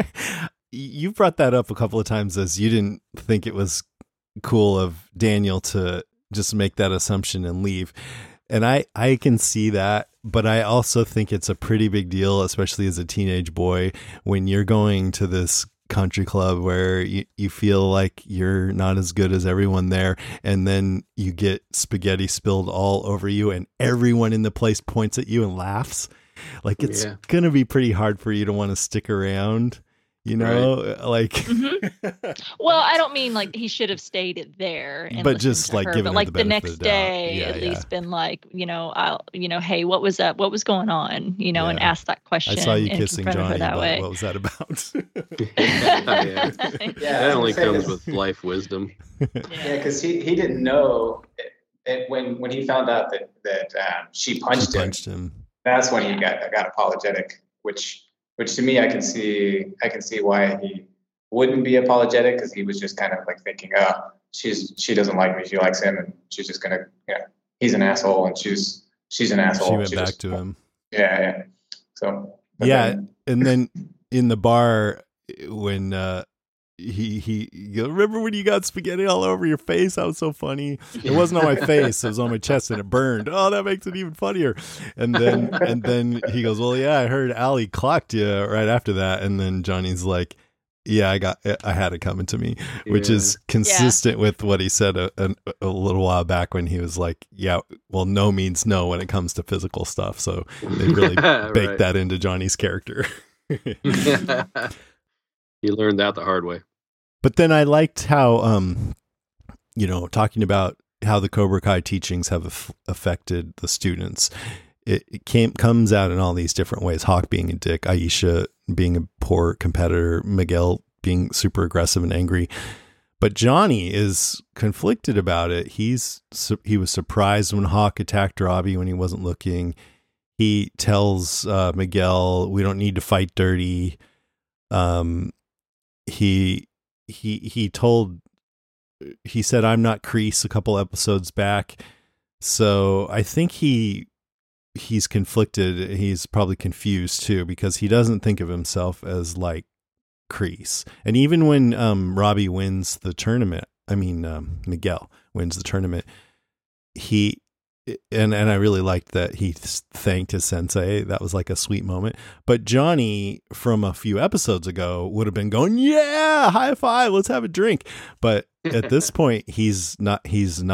you brought that up a couple of times as you didn't think it was cool of Daniel to just make that assumption and leave. And I, I can see that, but I also think it's a pretty big deal, especially as a teenage boy, when you're going to this country club where you, you feel like you're not as good as everyone there. And then you get spaghetti spilled all over you and everyone in the place points at you and laughs. Like it's yeah. going to be pretty hard for you to want to stick around. You know, right. like, mm-hmm. Well, I don't mean like he should have stayed there, and but just like her, giving but like the, the next the day, yeah, at yeah. least been like, you know, I'll, you know, hey, what was that? What was going on? You know, yeah. and ask that question. I saw you and kissing Johnny. her that but way. What was that about? yeah, yeah. yeah, that only comes with life wisdom. Yeah, because he, he didn't know it, it, when when he found out that that um, she punched, she punched him, him. That's when he got got apologetic, which which to me I can see I can see why he wouldn't be apologetic, because he was just kind of like thinking, oh, she's she doesn't like me, she likes him, and she's just gonna, yeah, he's an asshole, and she's she's an asshole. She went she back just, to him. Yeah, yeah. So yeah, then, and then in the bar when uh, he he you remember when you got spaghetti all over your face? That was so funny. It wasn't on my face; it was on my chest, and it burned. Oh, that makes it even funnier. And then and then he goes, "Well, yeah, I heard Allie clocked you right after that." And then Johnny's like, yeah, I got, I had it coming to me, yeah. which is consistent yeah. with what he said a, a, a little while back when he was like, yeah, well, no means no when it comes to physical stuff. So they really right. baked that into Johnny's character. yeah. You learned that the hard way. But then I liked how, um, you know, talking about how the Cobra Kai teachings have af- affected the students. It, it came comes out in all these different ways. Hawk being a dick, Aisha being a poor competitor, Miguel being super aggressive and angry. But Johnny is conflicted about it. He's he was surprised when Hawk attacked Robbie when he wasn't looking. He tells uh, Miguel, "We don't need to fight dirty." Um, he he he told he said, "I'm not Kreese" a couple episodes back. So I think he. he's conflicted. He's probably confused too, because he doesn't think of himself as like Kreese. And even when um, Robbie wins the tournament, I mean, um, Miguel wins the tournament, he, and, and I really liked that he thanked his sensei. That was like a sweet moment. But Johnny from a few episodes ago would have been going, yeah, high five, let's have a drink. But at this point, he's not, he's not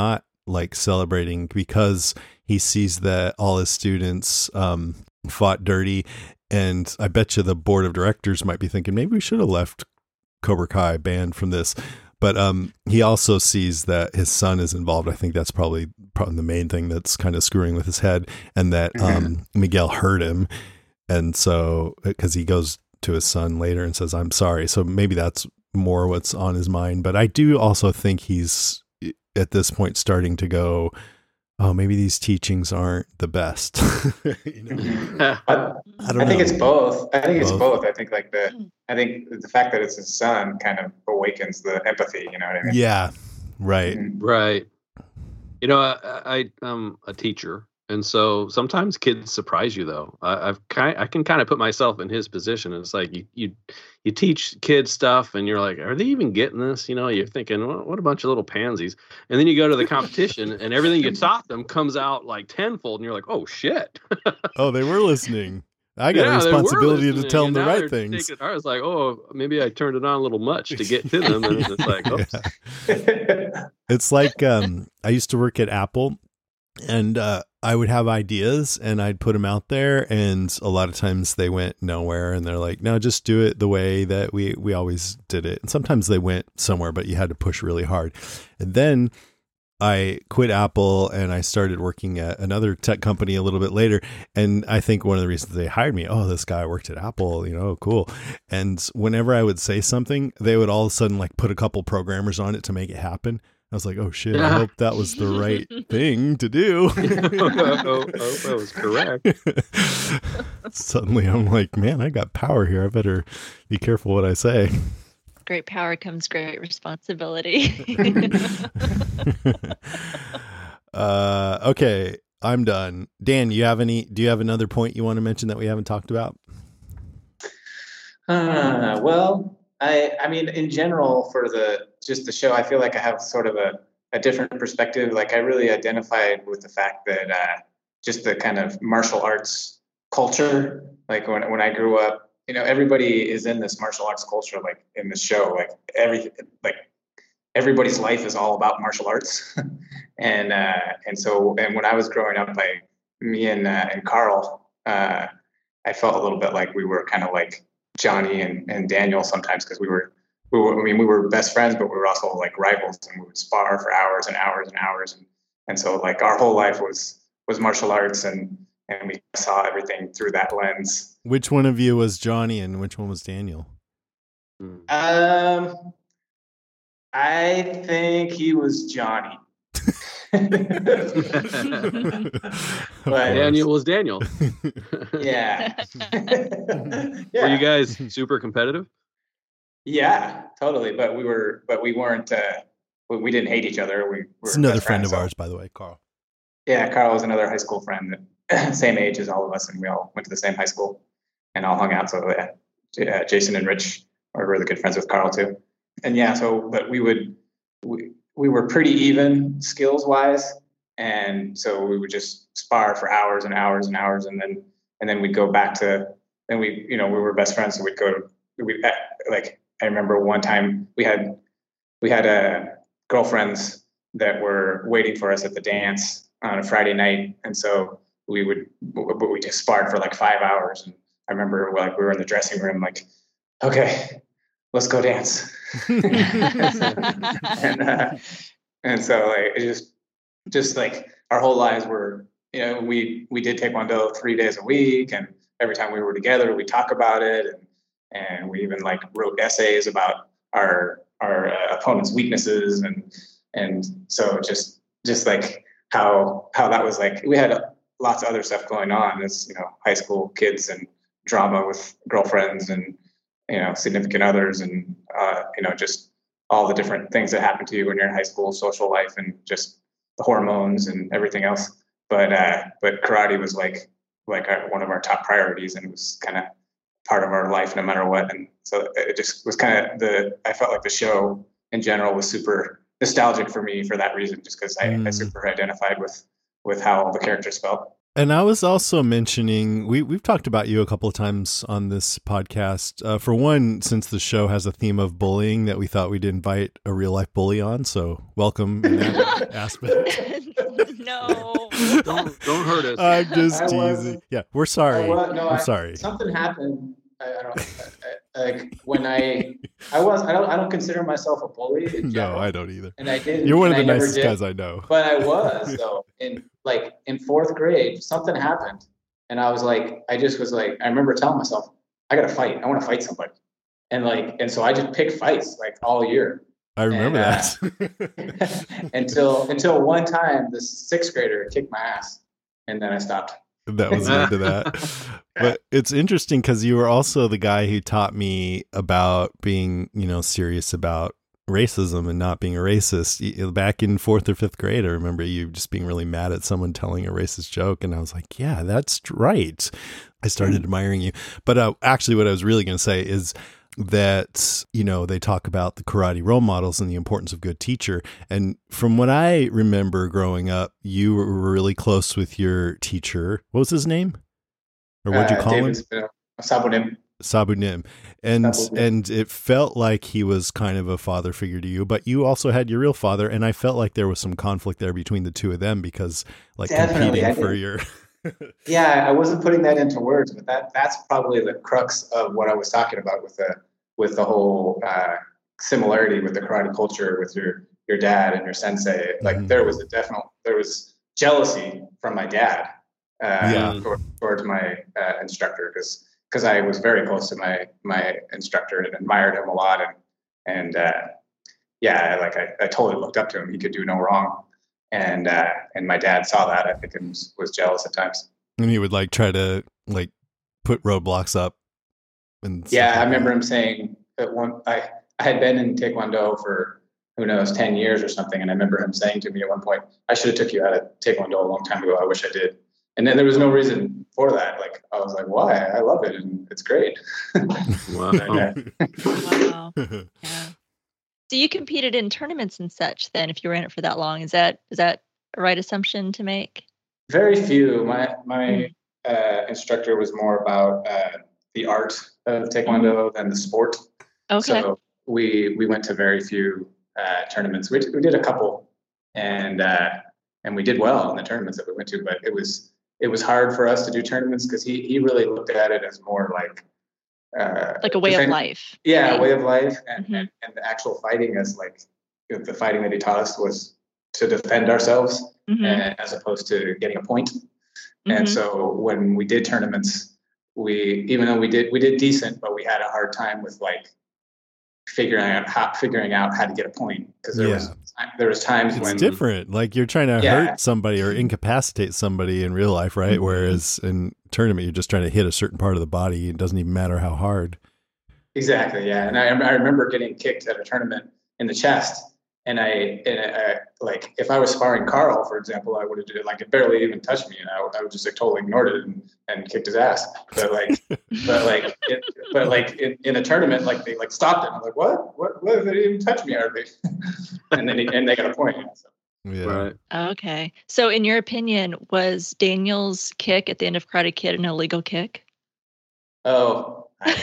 like celebrating because he sees that all his students um, fought dirty. And I bet you the board of directors might be thinking, maybe we should have left Cobra Kai banned from this. But um, he also sees that his son is involved. I think that's probably, probably the main thing that's kind of screwing with his head, and that Mm-hmm. um, Miguel hurt him. And so, because he goes to his son later and says, I'm sorry. So maybe that's more what's on his mind. But I do also think he's at this point starting to go, oh, maybe these teachings aren't the best. You know? I, I don't I know. think it's both. I think it's Both. both. I think like the, I think the fact that it's his son kind of awakens the empathy. You know what I mean? Yeah, right. Mhm. Right. You know, I, I I'm a teacher, and so sometimes kids surprise you. Though I, I've kind I can kind of put myself in his position. It's like you you you teach kids stuff, and you're like, are they even getting this? You know, you're thinking, well, what a bunch of little pansies. And then you go to the competition, and everything you taught them comes out like tenfold, and you're like, oh shit. Oh, they were listening. I got Yeah, a they were responsibility to listening, tell them and the now right they're things. taking- I was like, oh, maybe I turned it on a little much to get to them, and it's like, oops. Yeah. It's like um, I used to work at Apple, and uh, I would have ideas and I'd put them out there, and a lot of times they went nowhere, and they're like, no, just do it the way that we, we always did it. And sometimes they went somewhere, but you had to push really hard. And then I quit Apple and I started working at another tech company a little bit later. And I think one of the reasons they hired me, oh, this guy worked at Apple, you know, cool. And whenever I would say something, they would all of a sudden like put a couple programmers on it to make it happen. I was like, oh shit, I hope that was the right thing to do. I hope that was correct. Suddenly I'm like, man, I got power here. I better be careful what I say. Great power comes great responsibility. uh, okay, I'm done. Dan, you have any, do you have another point you want to mention that we haven't talked about? Uh, well, I I mean, in general, for the just the show, I feel like I have sort of a, a different perspective. Like I really identified with the fact that uh, just the kind of martial arts culture. Like when when I grew up, you know, everybody is in this martial arts culture. Like in the show, like every like everybody's life is all about martial arts. and uh, and so and when I was growing up, I me and uh, and Carl, uh, I felt a little bit like we were kind of like Johnny and, and Daniel sometimes, because we were, we were, I mean, we were best friends, but we were also like rivals, and we would spar for hours and hours and hours. And, and so like our whole life was, was martial arts, and, and we saw everything through that lens. Which one of you was Johnny and which one was Daniel? Um, I think he was Johnny. But Daniel was Daniel. yeah. Were you guys super competitive? Yeah, totally. But we were, but we weren't, uh, we, we didn't hate each other. We were It's another best friend friends, of so- ours, by the way, Carl. Yeah, Carl was another high school friend, that same age as all of us, and we all went to the same high school and all hung out. So yeah, J- uh, Jason and Rich are really good friends with Carl too. And yeah, so but we would we, we were pretty even skills wise, and so we would just spar for hours and hours and hours, and then and then we'd go back to then we you know we were best friends, so we'd go to we like I remember one time we had we had uh, girlfriends that were waiting for us at the dance on a Friday night, and so we would but we just sparred for like five hours. And I remember like we were in the dressing room, like, okay, let's go dance. and uh, and so like it just just like our whole lives were, you know, we we did Taekwondo three days a week, and every time we were together, we talk about it, and and we even like wrote essays about our our uh, opponent's weaknesses, and and so just just like how how that was like we had lots of other stuff going on as, you know, high school kids, and drama with girlfriends and, you know, significant others, and uh, you know, just all the different things that happen to you when you're in high school, social life, and just the hormones and everything else. But uh, but karate was like like our, one of our top priorities, and it was kind of part of our life no matter what. And so it just was kind of the I felt like the show in general was super nostalgic for me for that reason, just because I, Mm. I super identified with with how all the characters felt. And I was also mentioning, we, we've talked about you a couple of times on this podcast. Uh, for one, since the show has a theme of bullying, that we thought we'd invite a real life bully on. So welcome in that aspect. No. Don't don't hurt us. I'm just I was- teasing. Yeah, we're sorry. I was- no, I'm I- sorry. Something happened. I, I don't I, I, like when I I was I don't I don't consider myself a bully. In No, general, I don't either. And I didn't. You're one of and the I never nicest did. guys I know. But I was though in like in fourth grade, something happened, and I was like, I just was like, I remember telling myself, I gotta fight. I want to fight somebody, and like, and so I just picked fights like all year I remember and, that. until until one time this sixth grader kicked my ass, and then I stopped. That was the end of that. But it's interesting because you were also the guy who taught me about being, you know, serious about racism and not being a racist. Y- Back in fourth or fifth grade, I remember you just being really mad at someone telling a racist joke. And I was like, yeah, that's right. I started admiring you. But uh, actually, what I was really going to say is that, you know, they talk about the karate role models and the importance of good teacher. And from what I remember growing up, you were really close with your teacher. What was his name? Or what'd you Uh, call him? David Spinell, Sabunim. Sabu Nim. And Sabu Nim. and it felt like he was kind of a father figure to you, but you also had your real father, and I felt like there was some conflict there between the two of them because like Definitely, I competing for did. your Yeah, I wasn't putting that into words, but that that's probably the crux of what I was talking about with the with the whole uh, similarity with the karate culture with your your dad and your sensei. Like Mhm. there was a definite there was jealousy from my dad uh, Yeah. toward, towards my uh, instructor because because I was very close to my my instructor and admired him a lot and and uh, yeah, like I, I totally looked up to him. He could do no wrong. And uh, and my dad saw that, I think, and was, was jealous at times. and he would like try to like put roadblocks up and stuff Yeah, like I remember that. him saying that one. I I had been in Taekwondo for who knows ten years or something, and I remember him saying to me at one point, "I should have took you out of Taekwondo a long time ago. I wish I did." And then there was no reason for that. Like I was like, "Why? I love it, and it's great." Wow. And, uh, Wow. Yeah. So you competed in tournaments and such then if you were in it for that long. Is that is that a right assumption to make? Very few. My my uh, instructor was more about uh, the art of Taekwondo than the sport. Okay. So we we went to very few uh, tournaments. We we did a couple, and uh, and we did well in the tournaments that we went to. But it was it was hard for us to do tournaments because he he really looked at it as more like uh, Like a way of defend- life. Yeah, right? a way of life, and, Mhm. and and the actual fighting as like you know, the fighting that he taught us was to defend ourselves Mhm, uh, as opposed to getting a point. And mhm. so when we did tournaments, we even though we did we did decent, but we had a hard time with like figuring out how figuring out how to get a point because there was there was times It's when different. Like you're trying to Yeah. hurt somebody or incapacitate somebody in real life, right? Mhm. Whereas in tournament, you're just trying to hit a certain part of the body. It doesn't even matter how hard. Exactly, yeah. And I, I remember getting kicked at a tournament in the chest, and I, and I like if I was sparring Carl, for example, I would have did it like it barely even touched me, and I, I would just like totally ignored it and, and kicked his ass. But like, but like, it, but like in, in a tournament, like they like stopped it. I'm like, what? What? What? They didn't even touch me hardly. and then he, and they got a point. So. Yeah. Right. Okay. So in your opinion, was Daniel's kick at the end of Karate Kid an illegal kick? Oh. I-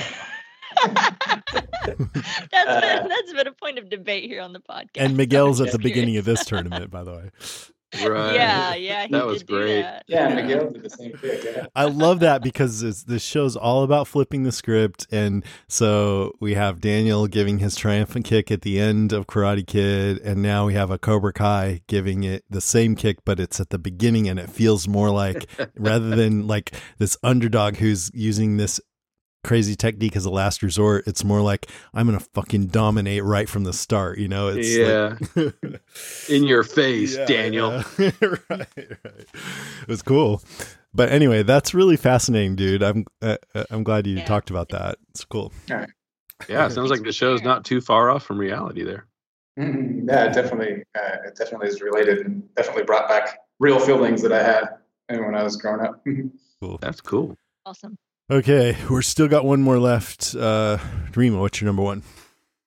That's Uh, been that's been a point of debate here on the podcast. And Miguel's at Just the beginning curious. of this tournament, by the way. Right. Yeah, yeah, he That did was do great. that. yeah, Miguel did the same thing. Yeah. I love that because it's, this show's all about flipping the script. And so we have Daniel giving his triumphant kick at the end of Karate Kid. And now we have a Cobra Kai giving it the same kick, but it's at the beginning. And it feels more like, rather than like this underdog who's using this crazy technique as a last resort, it's more like, I'm going to fucking dominate right from the start. You know, it's Yeah. like, In your face, Yeah, Daniel. yeah. right, right. It was cool. But anyway, that's really fascinating, dude. I'm uh, uh, I'm glad you Yeah. talked about that. It's cool. Yeah, it sounds like the show's not too far off from reality there. Mhm. Yeah, it definitely, uh, it definitely is related, and definitely brought back real feelings that I had when I was growing up. Cool. That's cool. Awesome. Okay, we're still got one more left. Uh, Rima, what's your number one?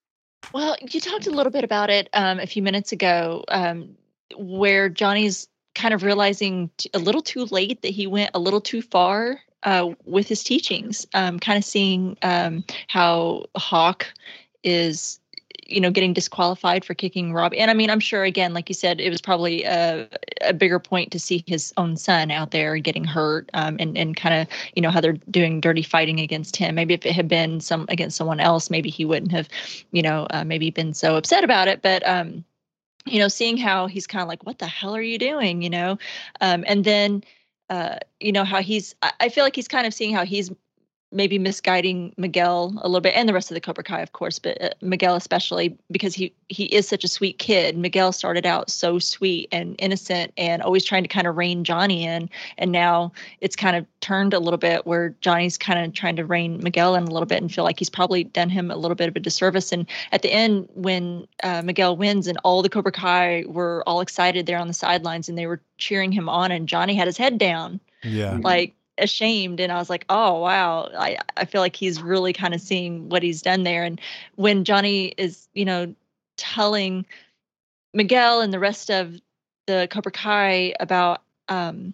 Well, you talked a little bit about it um, a few minutes ago, um, where Johnny's kind of realizing t- a little too late that he went a little too far uh, with his teachings. Um, kind of seeing um, how Hawk is, you know, getting disqualified for kicking Robbie. And I mean, I'm sure, again, like you said, it was probably a, a bigger point to see his own son out there getting hurt, um, and, and kind of, you know, how they're doing dirty fighting against him. Maybe if it had been some against someone else, maybe he wouldn't have, you know, uh, maybe been so upset about it. But, um, you know, seeing how he's kind of like, what the hell are you doing? You know? Um, and then, uh, you know, how he's, I, I feel like he's kind of seeing how he's maybe misguiding Miguel a little bit, and the rest of the Cobra Kai, of course, but uh, Miguel especially, because he he is such a sweet kid. Miguel started out so sweet and innocent and always trying to kind of rein Johnny in, and now it's kind of turned a little bit where Johnny's kind of trying to rein Miguel in a little bit and feel like he's probably done him a little bit of a disservice. And at the end, when uh, Miguel wins and all the Cobra Kai were all excited there on the sidelines and they were cheering him on, and Johnny had his head down, Yeah. like ashamed. And I was like, oh wow, I, I feel like he's really kind of seeing what he's done there. And when Johnny is, you know, telling Miguel and the rest of the Cobra Kai about um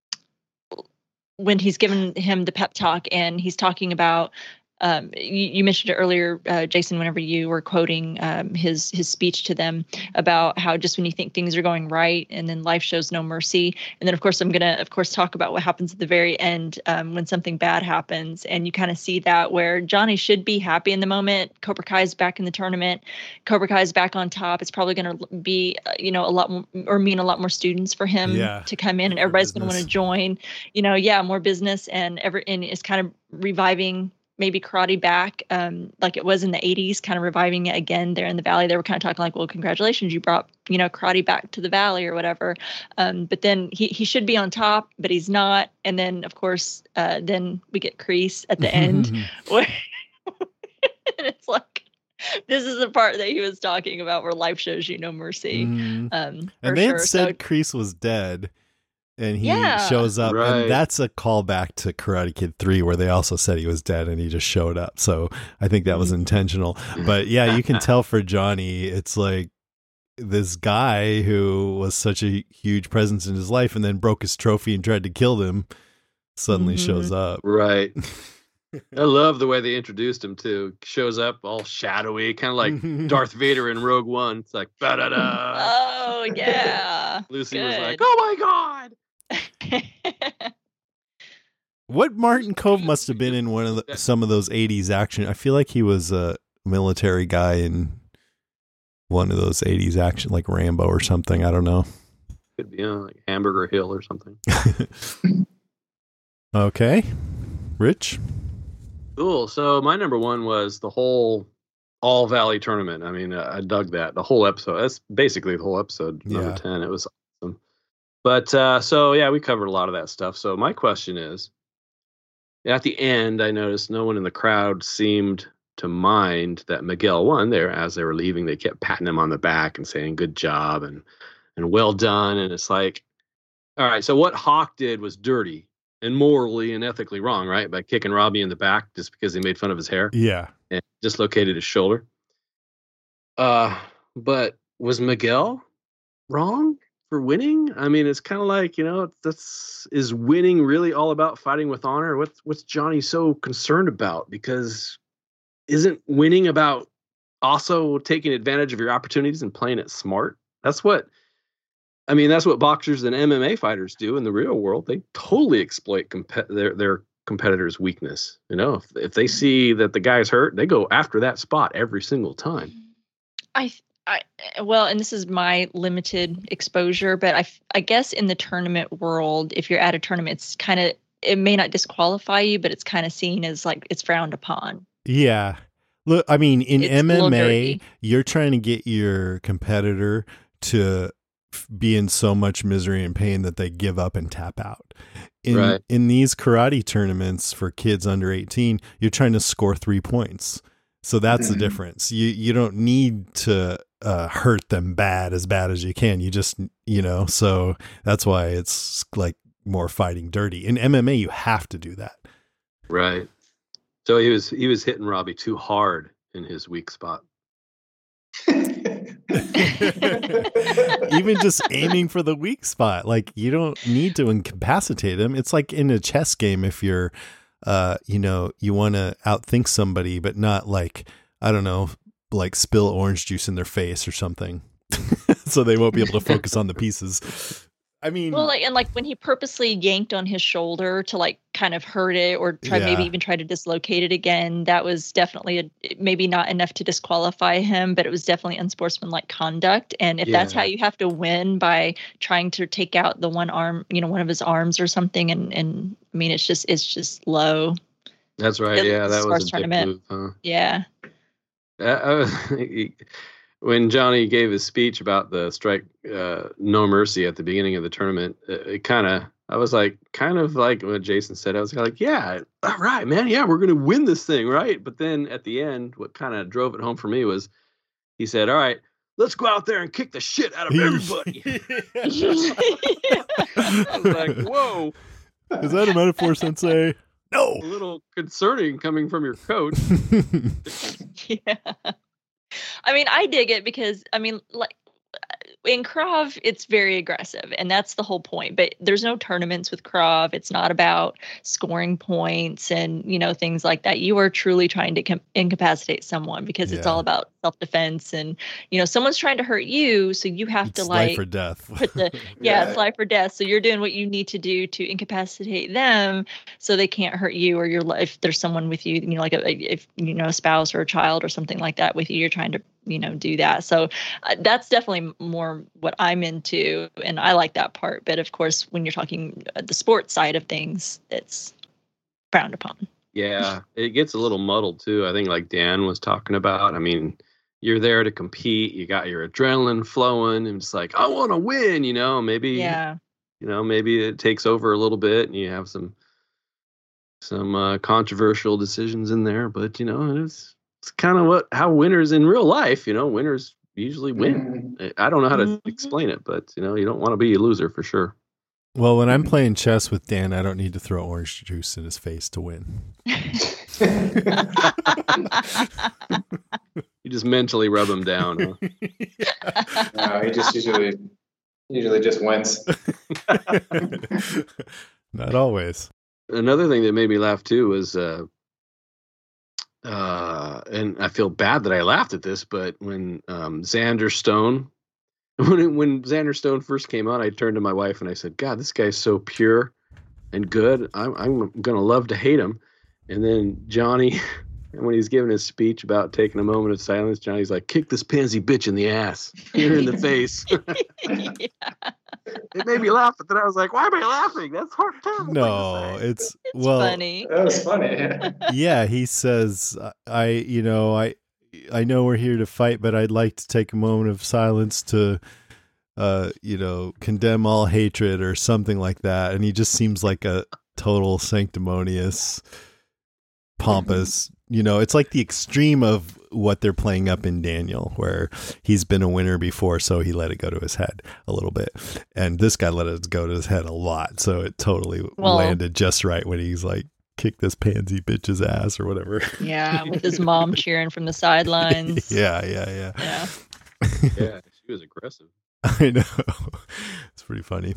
when he's given him the pep talk, and he's talking about um, you, you mentioned it earlier, uh, Jason, whenever you were quoting um, his his speech to them about how just when you think things are going right, and then life shows no mercy. And then, of course, I'm going to, of course, talk about what happens at the very end um, when something bad happens. And you kind of see that where Johnny should be happy in the moment. Cobra Kai's back in the tournament. Cobra Kai's back on top. It's probably going to be, uh, you know, a lot more, or mean a lot more students for him Yeah. to come in, and everybody's going to want to join, you know, yeah, more business, and ever, and it's kind of reviving maybe karate back, um, like it was in the eighties, kind of reviving it again there in the Valley. They were kind of talking like, well, congratulations, you brought, you know, karate back to the Valley or whatever. Um, but then he, he should be on top, but he's not. And then, of course, uh, then we get Kreese at the end. Where and it's like, this is the part that he was talking about where life shows you no mercy. Mhm. Um, And they had sure. said So, Kreese was dead, and he Yeah. shows up, Right. and that's a callback to Karate Kid three, where they also said he was dead and he just showed up. So I think that was intentional. But yeah, you can tell for Johnny, it's like this guy who was such a huge presence in his life and then broke his trophy and tried to kill him suddenly Mhm. shows up. Right. I love the way they introduced him too. Shows up all shadowy, kind of like Darth Vader in Rogue One. It's like, da da da. oh, yeah. Lucy was like, good. oh my God. What Martin Cove must have been in one of the, some of those eighties action. I feel like he was a military guy in one of those eighties action, like Rambo or something. I don't know. Could be on like Hamburger Hill or something. Okay. Rich? Cool. So my number one was the whole All Valley tournament. I mean, uh, I dug that. The whole episode. That's basically the whole episode, number Yeah. ten. It was awesome. But uh, so, yeah, we covered a lot of that stuff. So my question is, at the end, I noticed no one in the crowd seemed to mind that Miguel won there. As they were leaving, they kept patting him on the back and saying, good job and, and well done. And it's like, all right, so what Hawk did was dirty and morally and ethically wrong, right? By kicking Robbie in the back just because he made fun of his hair Yeah. and dislocated his shoulder. Uh, but was Miguel wrong for winning? I mean, it's kind of like, you know, that's is winning really all about fighting with honor? What's what's Johnny so concerned about? Because isn't winning about also taking advantage of your opportunities and playing it smart? That's what I mean, that's what boxers and M M A fighters do in the real world. They totally exploit comp- their their competitor's weakness. You know, if, if they see that the guy's hurt, they go after that spot every single time. I, I, well, and this is my limited exposure, but I, I guess in the tournament world, if you're at a tournament, it's kind of, it may not disqualify you, but it's kind of seen as like it's frowned upon. Yeah. Look, I mean, in It's a little M M A, dirty. you're trying to get your competitor to f- be in so much misery and pain that they give up and tap out. In Right. in these karate tournaments for kids under eighteen, you're trying to score three points. So that's the Mhm. difference. You you don't need to uh, hurt them bad as bad as you can. You just, you know, so that's why it's like more fighting dirty. In M M A, you have to do that. Right. So he was he was hitting Robbie too hard in his weak spot. Even just aiming for the weak spot, like you don't need to incapacitate him. It's like in a chess game, if you're, uh, you know, you want to outthink somebody, but not like, I don't know, like spill orange juice in their face or something, so they won't be able to focus on the pieces. I mean, well, like, and like when he purposely yanked on his shoulder to like kind of hurt it or try Yeah. maybe even try to dislocate it again, that was definitely a, maybe not enough to disqualify him, but it was definitely unsportsmanlike conduct. And if that's Yeah. how you have to win by trying to take out the one arm, you know, one of his arms or something, and and I mean, it's just it's just low. That's right. It- Yeah, that Sparks was a dick tournament. move, huh? Yeah. Uh, I- when Johnny gave his speech about the strike uh, no mercy at the beginning of the tournament, it, it kind of, I was like, kind of like what Jason said. I was like, yeah, all right, man. Yeah, we're going to win this thing, right? But then at the end, what kind of drove it home for me was he said, all right, let's go out there and kick the shit out of everybody. I was like, whoa, Is that a metaphor, Sensei? No. a little concerning coming from your coach. Yeah. I mean, I dig it because, I mean, like in Krav, it's very aggressive, and that's the whole point. But there's no tournaments with Krav. It's not about scoring points and, you know, things like that. You are truly trying to com- incapacitate someone because it's Yeah. all about self-defense. And, you know, someone's trying to hurt you, so you have It's to life like or death. put the yeah, it's life or death. So you're doing what you need to do to incapacitate them so they can't hurt you, or your life. If there's someone with you, you know, like a, if you know a spouse or a child or something like that with you, you're trying to, you know, do that. So uh, that's definitely more what I'm into, and I like that part. But of course, when you're talking uh, the sports side of things, it's frowned upon. Yeah, it gets a little muddled too. I think like Dan was talking about. I mean, you're there to compete. You got your adrenaline flowing, and it's like, I want to win. You know, maybe Yeah. you know maybe it takes over a little bit, and you have some some uh, controversial decisions in there. But you know, it's it's kind of what how winners in real life. You know, winners usually win. Mhm. I don't know how to Mhm. explain it, but you know, you don't want to be a loser for sure. Well, when I'm playing chess with Dan, I don't need to throw orange juice in his face to win. You just mentally rub them down. Huh? No, he just usually usually just wins. Not always. Another thing that made me laugh too was, uh, uh, and I feel bad that I laughed at this, but when um, Xander Stone, when it, when Xander Stone first came on, I turned to my wife and I said, "God, this guy's so pure and good. I'm I'm gonna love to hate him." And then Johnny, when he's giving his speech about taking a moment of silence, Johnny's like, "Kick this pansy bitch in the ass, hit her in the face." Yeah. It made me laugh, but then I was like, "Why am I laughing? That's hard to tell." No, it's, It's well, funny. That was funny. Yeah. yeah, he says, I, you know, I, I know we're here to fight, but I'd like to take a moment of silence to, uh, you know, condemn all hatred or something like that. And he just seems like a total sanctimonious, pompous, you know, it's like the extreme of what they're playing up in Daniel, where he's been a winner before, so he let it go to his head a little bit. And this guy let it go to his head a lot. So it totally Well- landed just right when he's like, kick this pansy bitch's ass or whatever. Yeah, with his mom cheering from the sidelines. yeah, yeah, yeah. Yeah. Yeah, she was aggressive. I know. It's pretty funny.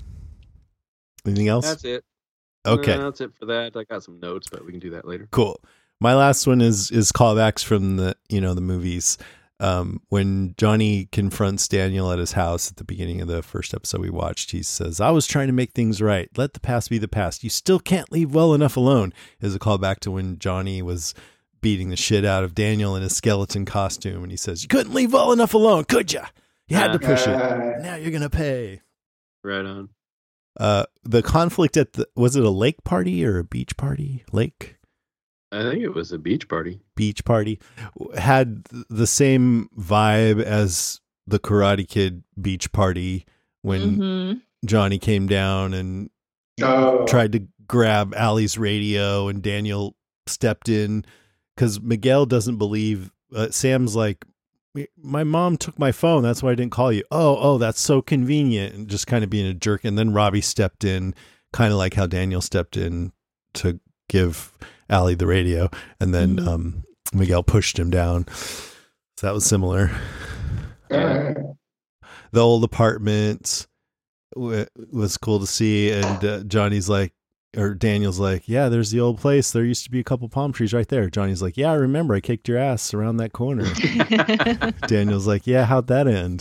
Anything else? That's it. Okay. No, that's it for that. I got some notes, but we can do that later. Cool. My last one is is callbacks from the, you know, the movies. Um, when Johnny confronts Daniel at his house at the beginning of the first episode we watched, he says, "I was trying to make things right. Let the past be the past. You still can't leave well enough alone." Is a callback to when Johnny was beating the shit out of Daniel in his skeleton costume, and he says, "You couldn't leave well enough alone, could you? You had to push it. Uh, Now you're gonna pay." Right on. Uh, the conflict at the, was it a lake party or a beach party? Lake? I think it was a beach party. Beach party had the same vibe as the Karate Kid beach party when Mhm. Johnny came down and oh, tried to grab Allie's radio, and Daniel stepped in because Miguel doesn't believe. Uh, Sam's like, "My mom took my phone. That's why I didn't call you." Oh, oh, that's so convenient. And just kind of being a jerk. And then Robbie stepped in, kind of like how Daniel stepped in to give Allie the radio. And then Mhm. um, Miguel pushed him down. So that was similar. Uh, The old apartment w- was cool to see. And uh, Johnny's like, or Daniel's like, yeah, there's the old place. There used to be a couple palm trees right there. Johnny's like, yeah, I remember. I kicked your ass around that corner. Daniel's like, yeah, how'd that end?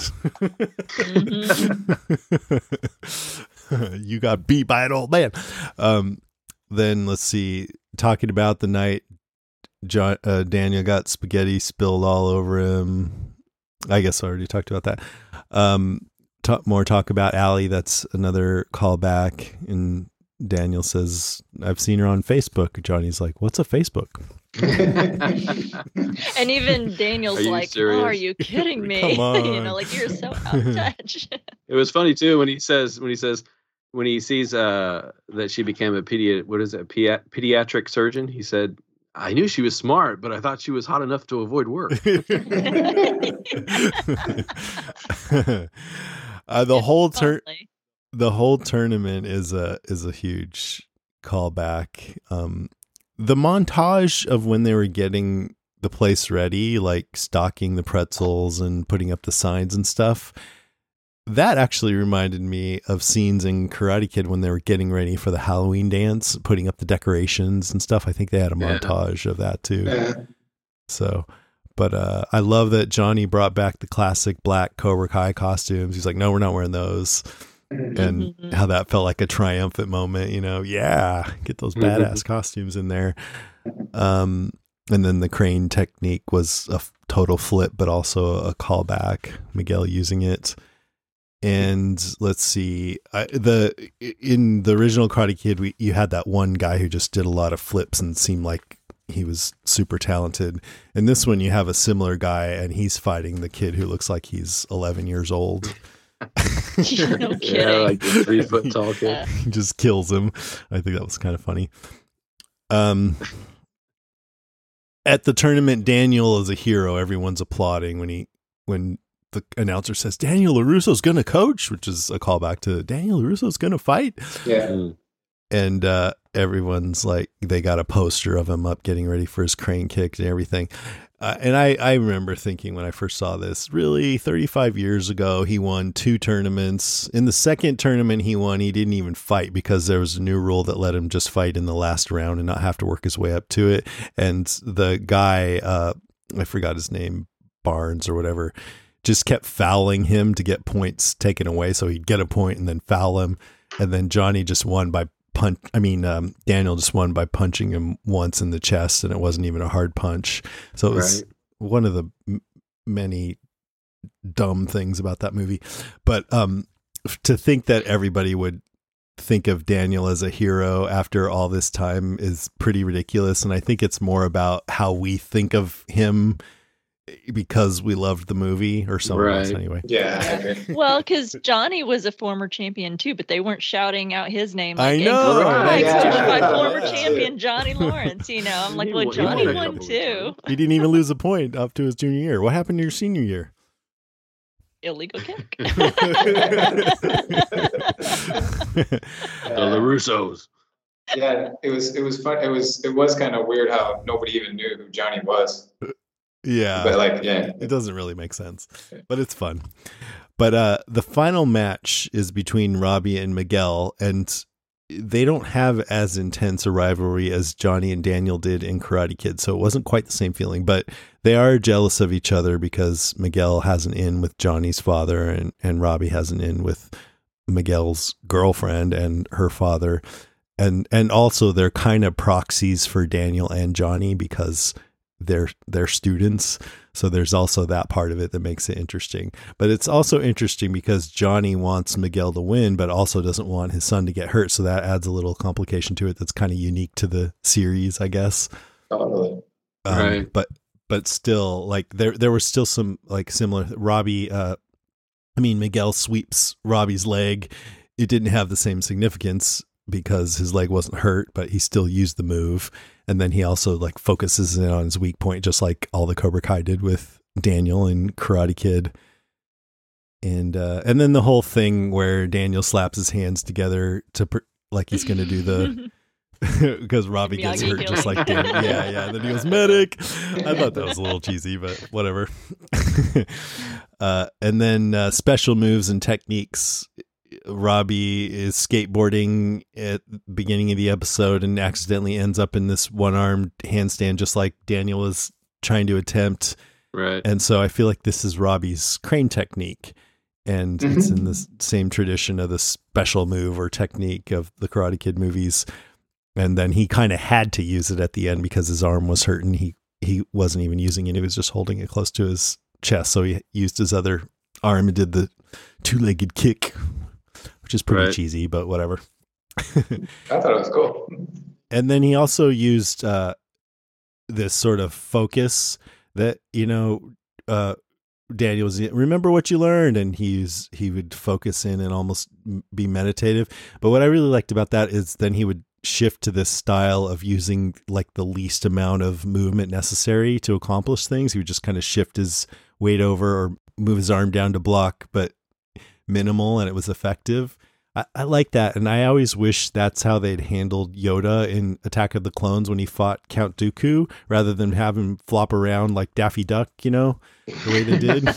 You got beat by an old man. Um, then let's see, talking about the night John, uh, Daniel got spaghetti spilled all over him. I guess I already talked about that. Um, talk, more talk about Allie. That's another callback. And Daniel says, I've seen her on Facebook. Johnny's like, what's a Facebook? And even Daniel's Are you like, serious? oh, are you kidding me? Come on. You know, like, you're so out of touch. It was funny too when he says when he says when he sees uh, that she became a pedi what is it, a pedi- pediatric surgeon. He said, I knew she was smart, but I thought she was hot enough to avoid work. uh, the It's whole turn. funny. The whole tournament is a is a huge callback. Um, the montage of when they were getting the place ready, like stocking the pretzels and putting up the signs and stuff, that actually reminded me of scenes in Karate Kid when they were getting ready for the Halloween dance, putting up the decorations and stuff. I think they had a Yeah. montage of that too. uh, So, but uh, I love that Johnny brought back the classic black Cobra Kai costumes. He's like, no, we're not wearing those. And Mhm. how that felt like a triumphant moment, you know, yeah, get those badass costumes in there. Um, and then the crane technique was a f- total flip, but also a callback, Miguel using it. And let's see, I, the in the original Karate Kid, we you had that one guy who just did a lot of flips and seemed like he was super talented. In this one, you have a similar guy, and he's fighting the kid who looks like he's eleven years old. No Yeah, kidding. like the three foot tall kid. Uh, He just kills him. I think that was kind of funny. Um, at the tournament, Daniel is a hero. Everyone's applauding when he when the announcer says Daniel LaRusso's going to coach, which is a callback to Daniel LaRusso's going to fight. yeah. Mm. And uh, everyone's like, they got a poster of him up getting ready for his crane kick and everything. Uh, and I, I remember thinking when I first saw this, really, thirty-five years ago, he won two tournaments. In the second tournament he won, he didn't even fight because there was a new rule that let him just fight in the last round and not have to work his way up to it. And the guy, uh, I forgot his name, Barnes or whatever, just kept fouling him to get points taken away. So he'd get a point and then foul him. And then Johnny just won by punch. I mean, um, Daniel just won by punching him once in the chest, and it wasn't even a hard punch. So it was Right. one of the m- many dumb things about that movie. But um, f- to think that everybody would think of Daniel as a hero after all this time is pretty ridiculous. And I think it's more about how we think of him because we loved the movie, or someone else Right. anyway. Yeah, I agree. well, because Johnny was a former champion too, but they weren't shouting out his name. I Like, know. "Right, Yeah. certified Yeah. former That's champion it. Johnny Lawrence." You know, I'm like, He well, won- he Johnny won a won couple of too. times. He didn't even lose a point up to his junior year. What happened to your senior year? Illegal kick. The Uh, LaRussos. yeah, it was it was fun. It was it was kind of weird how nobody even knew who Johnny was. Yeah. But like, yeah, It doesn't really make sense, but it's fun. But uh, the final match is between Robbie and Miguel, and they don't have as intense a rivalry as Johnny and Daniel did in Karate Kid, so it wasn't quite the same feeling, but they are jealous of each other because Miguel has an in with Johnny's father, and, and Robbie has an in with Miguel's girlfriend and her father. And and also they're kind of proxies for Daniel and Johnny because they're they're students. So there's also that part of it that makes it interesting. But it's also interesting because Johnny wants Miguel to win, but also doesn't want his son to get hurt. So that adds a little complication to it that's kind of unique to the series, I guess. totally. Um, Right. But but still, like there there was still some like similar. Robbie, uh, I mean Miguel sweeps Robbie's leg. It didn't have the same significance because his leg wasn't hurt, but he still used the move. And then he also like focuses in on his weak point, just like all the Cobra Kai did with Daniel and Karate Kid. And uh, and then the whole thing where Daniel slaps his hands together to pr- like he's going to do the. Because Robbie gets Miyagi hurt just healing. like Daniel. Yeah, yeah. And then he goes, medic. I thought that was a little cheesy, but whatever. uh, and then uh, special moves and techniques. Robbie is skateboarding at the beginning of the episode and accidentally ends up in this one-armed handstand, just like Daniel was trying to attempt. Right. And so I feel like this is Robbie's crane technique. And mm-hmm. it's in the same tradition of the special move or technique of the Karate Kid movies. And then he kind of had to use it at the end because his arm was hurt and he, he wasn't even using it. He was just holding it close to his chest. So he used his other arm and did the two-legged kick, which is pretty right. cheesy, but whatever. I thought it was cool. And then he also used uh, this sort of focus that, you know, uh, Daniel was, remember what you learned, and he's he would focus in and almost be meditative. But what I really liked about that is then he would shift to this style of using like the least amount of movement necessary to accomplish things. He would just kind of shift his weight over or move his arm down to block, but minimal, and it was effective. I, I like that, and I always wish that's how they'd handled Yoda in Attack of the Clones when he fought Count Dooku, rather than have him flop around like Daffy Duck, you know, the way they did.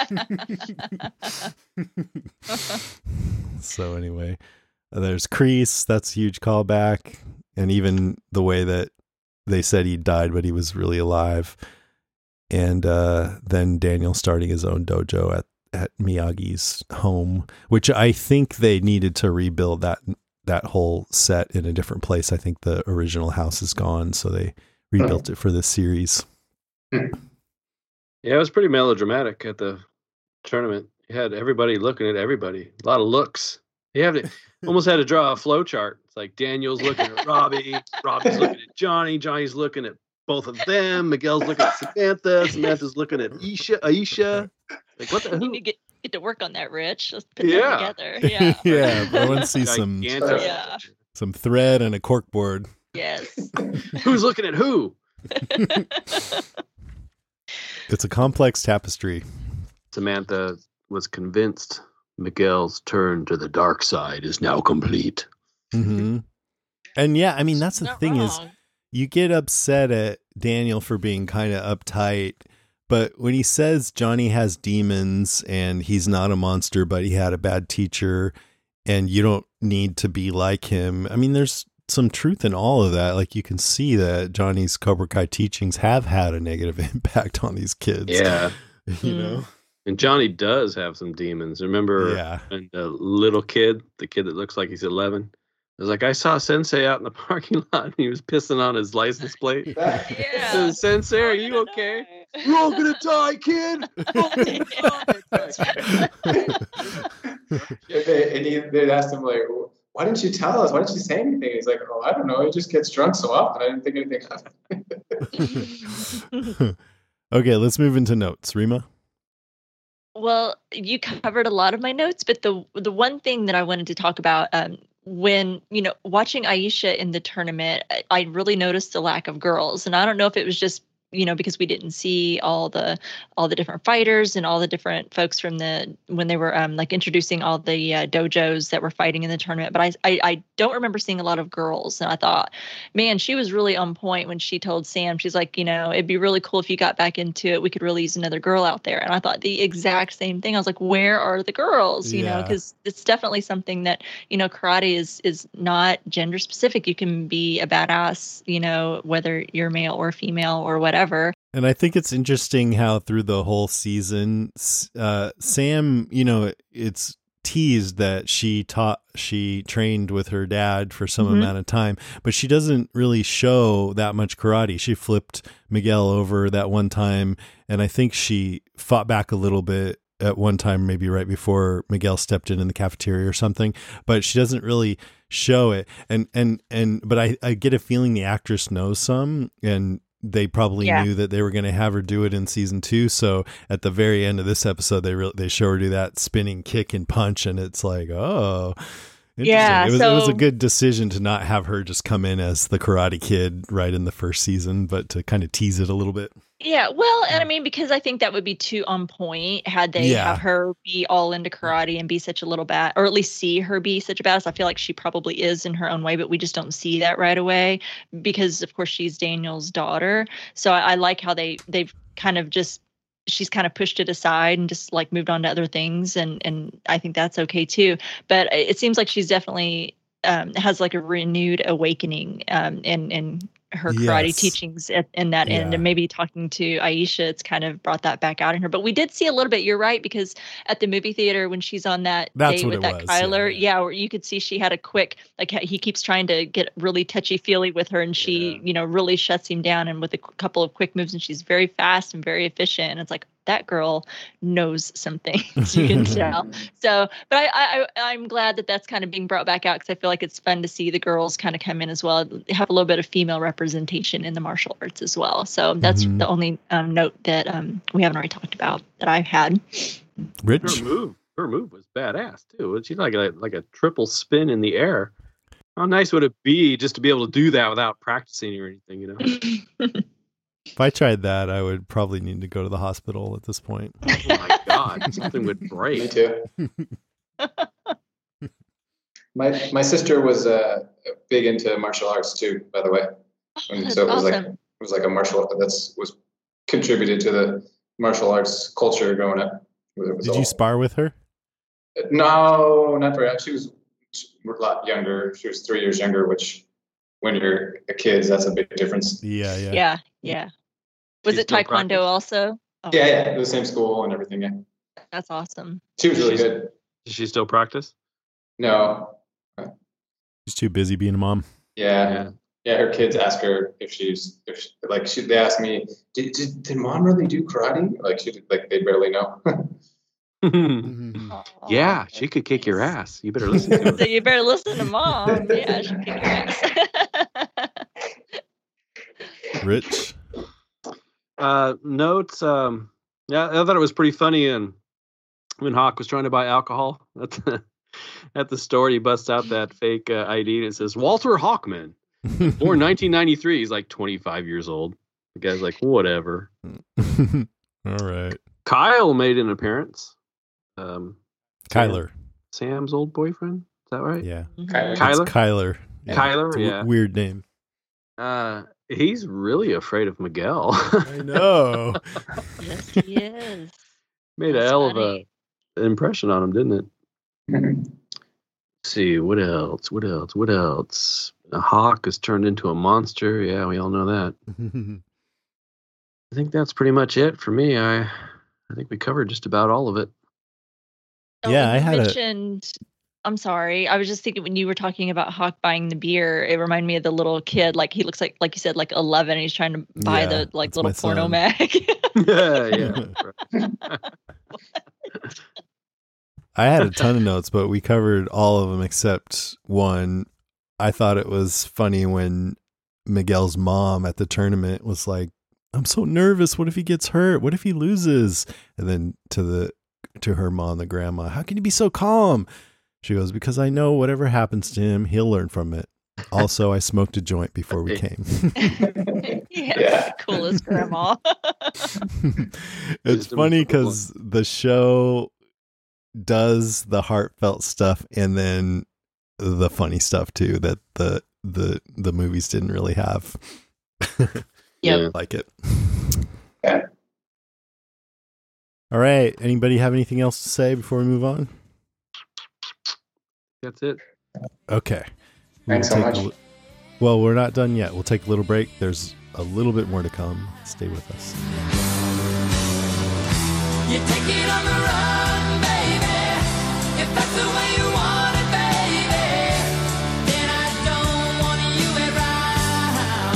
So anyway, there's Kreese. That's a huge callback, and even the way that they said he died, but he was really alive. And uh, then Daniel starting his own dojo at at Miyagi's home, which I think they needed to rebuild that that whole set in a different place. I think the original house is gone, so they rebuilt it for this series. Yeah, it was pretty melodramatic at the tournament. You had everybody looking at everybody. A lot of looks. You have to almost had to draw a flow chart. It's like Daniel's looking at Robbie, Robbie's looking at Johnny, Johnny's looking at both of them, Miguel's looking at Samantha, Samantha's looking at Isha, Aisha. Like, what the hell? You need to get, get to work on that, Rich. Let's put yeah. that together. Yeah. Yeah, I want to see some, yeah. some thread and a cork board. Yes. Who's looking at who? It's a complex tapestry. Samantha was convinced Miguel's turn to the dark side is now complete. Mm-hmm. And yeah, I mean, that's the Not thing wrong. is, you get upset at Daniel for being kind of uptight, but when he says Johnny has demons and he's not a monster, but he had a bad teacher and you don't need to be like him. I mean, there's some truth in all of that. Like, you can see that Johnny's Cobra Kai teachings have had a negative impact on these kids. Yeah. You mm. know? And Johnny does have some demons. Remember yeah. when the little kid, the kid that looks like he's eleven, I was like, I saw Sensei out in the parking lot and he was pissing on his license plate. Yeah. So, Sensei, are you okay? Die. You're all gonna die, kid. And he, they'd ask him, like, why didn't you tell us? Why didn't you say anything? He's like, oh, I don't know. He just gets drunk so often. I didn't think anything of it. Okay, let's move into notes. Rima? Well, you covered a lot of my notes, but the the one thing that I wanted to talk about, um, when, you know, watching Aisha in the tournament, I, I really noticed the lack of girls. And I don't know if it was just, you know, because we didn't see all the all the different fighters and all the different folks from the when they were um, like introducing all the uh, dojos that were fighting in the tournament. But I, I I don't remember seeing a lot of girls. And I thought, man, she was really on point when she told Sam, she's like, you know, it'd be really cool if you got back into it. We could really use another girl out there. And I thought the exact same thing. I was like, where are the girls? You yeah. know, because it's definitely something that, you know, karate is is not gender specific. You can be a badass, you know, whether you're male or female or whatever. And I think it's interesting how through the whole season, uh, Sam, you know, it's teased that she taught, she trained with her dad for some mm-hmm. amount of time, but she doesn't really show that much karate. She flipped Miguel over that one time, and I think she fought back a little bit at one time, maybe right before Miguel stepped in in the cafeteria or something, but she doesn't really show it. And, and, and, but I, I get a feeling the actress knows some, and they probably yeah. knew that they were going to have her do it in season two. So at the very end of this episode, they really, they show her do that spinning kick and punch. And it's like, oh, interesting. Yeah, it was, so, it was a good decision to not have her just come in as the Karate Kid right in the first season, but to kind of tease it a little bit. Yeah, well, and I mean, because I think that would be too on point had they Yeah. have her be all into karate and be such a little bad, or at least see her be such a badass. I feel like she probably is in her own way, but we just don't see that right away because, of course, she's Daniel's daughter. So I, I like how they they've kind of just she's kind of pushed it aside and just like moved on to other things. And, and I think that's okay too. But it seems like she's definitely um, has like a renewed awakening um, in, in her karate Yes. teachings at, in that end. Yeah. And maybe talking to Aisha, it's kind of brought that back out in her. But we did see a little bit, you're right, because at the movie theater, when she's on that That's date what with it that was, Kyler, yeah. yeah, where you could see she had a quick, like he keeps trying to get really touchy feely with her, and she, Yeah. you know, really shuts him down, and with a c- couple of quick moves, and she's very fast and very efficient. And it's like, that girl knows some things, you can tell. So, but I, I, I'm glad that that's kind of being brought back out, because I feel like it's fun to see the girls kind of come in as well, have a little bit of female representation in the martial arts as well. So that's Mhm. the only um, note that um, we haven't already talked about that I've had. Rich? Her move, her move was badass too. She's like a like a triple spin in the air. How nice would it be just to be able to do that without practicing or anything? You know. If I tried that, I would probably need to go to the hospital at this point. Oh my god, something would Me break. too. my my sister was uh, big into martial arts too, by the way. And That's so it was like awesome. it was like a martial that's was contributed to the martial arts culture growing up. It was Did all- you spar with her? No, not very. She was a lot younger. She was three years younger, which when you're a kid, that's a big difference. Yeah, yeah. Yeah, yeah. Was She's it still Taekwondo practice? also? Oh, Yeah, yeah, the same school and everything. Yeah, that's awesome. she was really She's- good. Does she still practice? No, She's too busy being a mom. yeah, yeah. Her kids ask her if she's if she, like she. They ask me, did, did did mom really do karate? Like she like they barely know. Yeah. yeah, she could kick your ass. You better listen to So her. you better listen to mom. Yeah, she'll kick your ass. Rich? Uh, notes. Um, yeah, I thought it was pretty funny. And when Hawk was trying to buy alcohol at the, at the store, he busts out that fake uh, I D and it says Walter Hawkman, born nineteen ninety-three. He's like twenty-five years old. The guy's like, whatever. All right. Kyle made an appearance. Um, Kyler. Sam's old boyfriend. Is that right? Yeah. Kyler. It's Kyler. Kyler. Yeah. Kyler, It's a w- yeah. weird name. Uh, he's really afraid of Miguel. I know. Yes, he is. Made a That's hell funny. of a impression on him, didn't it? Let's see, what else? What else? What else? A hawk is turned into a monster. Yeah, we all know that. I think that's pretty much it for me. I I think we covered just about all of it. Oh, Yeah, when I you had a- mentioned. I'm sorry. I was just thinking when you were talking about Hawk buying the beer, it reminded me of the little kid. Like he looks like, like you said, like eleven. And he's trying to buy Yeah, the like that's little my porno son. mag. yeah, yeah. right. I had a ton of notes, but we covered all of them except one. I thought it was funny when Miguel's mom at the tournament was like, I'm so nervous. What if he gets hurt? What if he loses? And then to the to her mom, the grandma, how can you be so calm? She goes, because I know whatever happens to him, he'll learn from it. Also, I smoked a joint before we came. yeah, Yeah. coolest grandma. It's Wisdom is funny the good one. because the show does the heartfelt stuff and then the funny stuff too that the the the movies didn't really have. Yeah. Like it. Yeah. All right. Anybody have anything else to say before we move on? That's it. Okay. We'll Thanks so take a much. li- well, we're not done yet. We'll take a little break. There's a little bit more to come. Stay with us. You take it on the run, baby. If that's the way you want it, baby, then I don't want you around.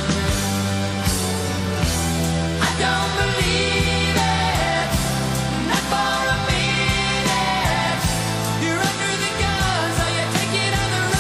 I don't believe it, not for a minute. You're under the gun, so you take it on the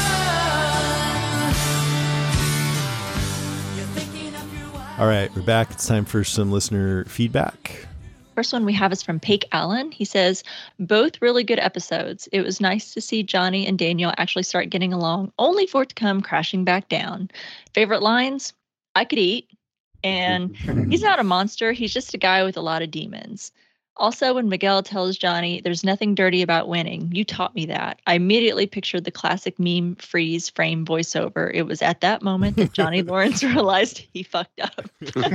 run. You're thinking of your wife. All right. We're back. It's time for some listener feedback. First one we have is from Paik Allen. He says, both really good episodes. It was nice to see Johnny and Daniel actually start getting along, only for it to come crashing back down. Favorite lines? I could eat. And he's not a monster. He's just a guy with a lot of demons. Also, when Miguel tells Johnny, there's nothing dirty about winning, you taught me that. I immediately pictured the classic meme freeze frame voiceover. It was at that moment that Johnny Lawrence realized he fucked up.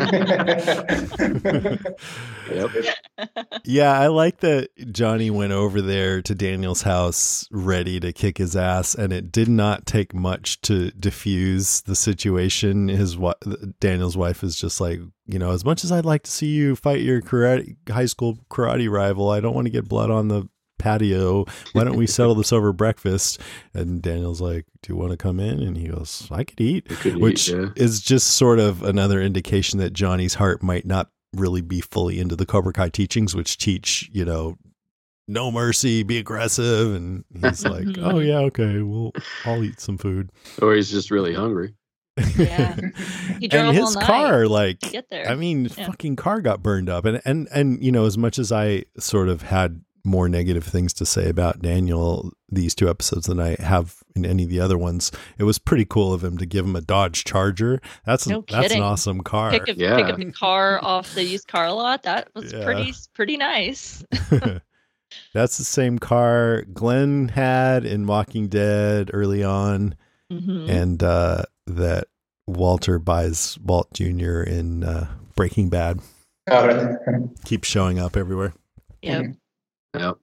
Yep. Yeah, I like that Johnny went over there to Daniel's house ready to kick his ass, and it did not take much to diffuse the situation. His wi- Daniel's wife is just like, you know, as much as I'd like to see you fight your karate, high school karate rival, I don't want to get blood on the patio. Why don't we settle this over breakfast? And Daniel's like, do you want to come in? And he goes, I could eat, could which eat, yeah. is just sort of another indication that Johnny's heart might not really be fully into the Cobra Kai teachings, which teach, you know, no mercy, be aggressive. And he's like, oh yeah, okay, well, I'll eat some food. Or he's just really hungry. Yeah. He drove And all his night car, like, to get there. I mean, Yeah. fucking car got burned up. And, and, and, you know, as much as I sort of had more negative things to say about Daniel these two episodes than I have in any of the other ones, it was pretty cool of him to give him a Dodge Charger. That's No that's an kidding. awesome car. Pick, a, Yeah. pick up the car off the used car lot. That was Yeah. pretty pretty nice. That's the same car Glenn had in Walking Dead early on, Mhm. and uh, that Walter buys Walt Junior in uh, Breaking Bad. Oh, really? Keeps showing up everywhere. Yep. Yep.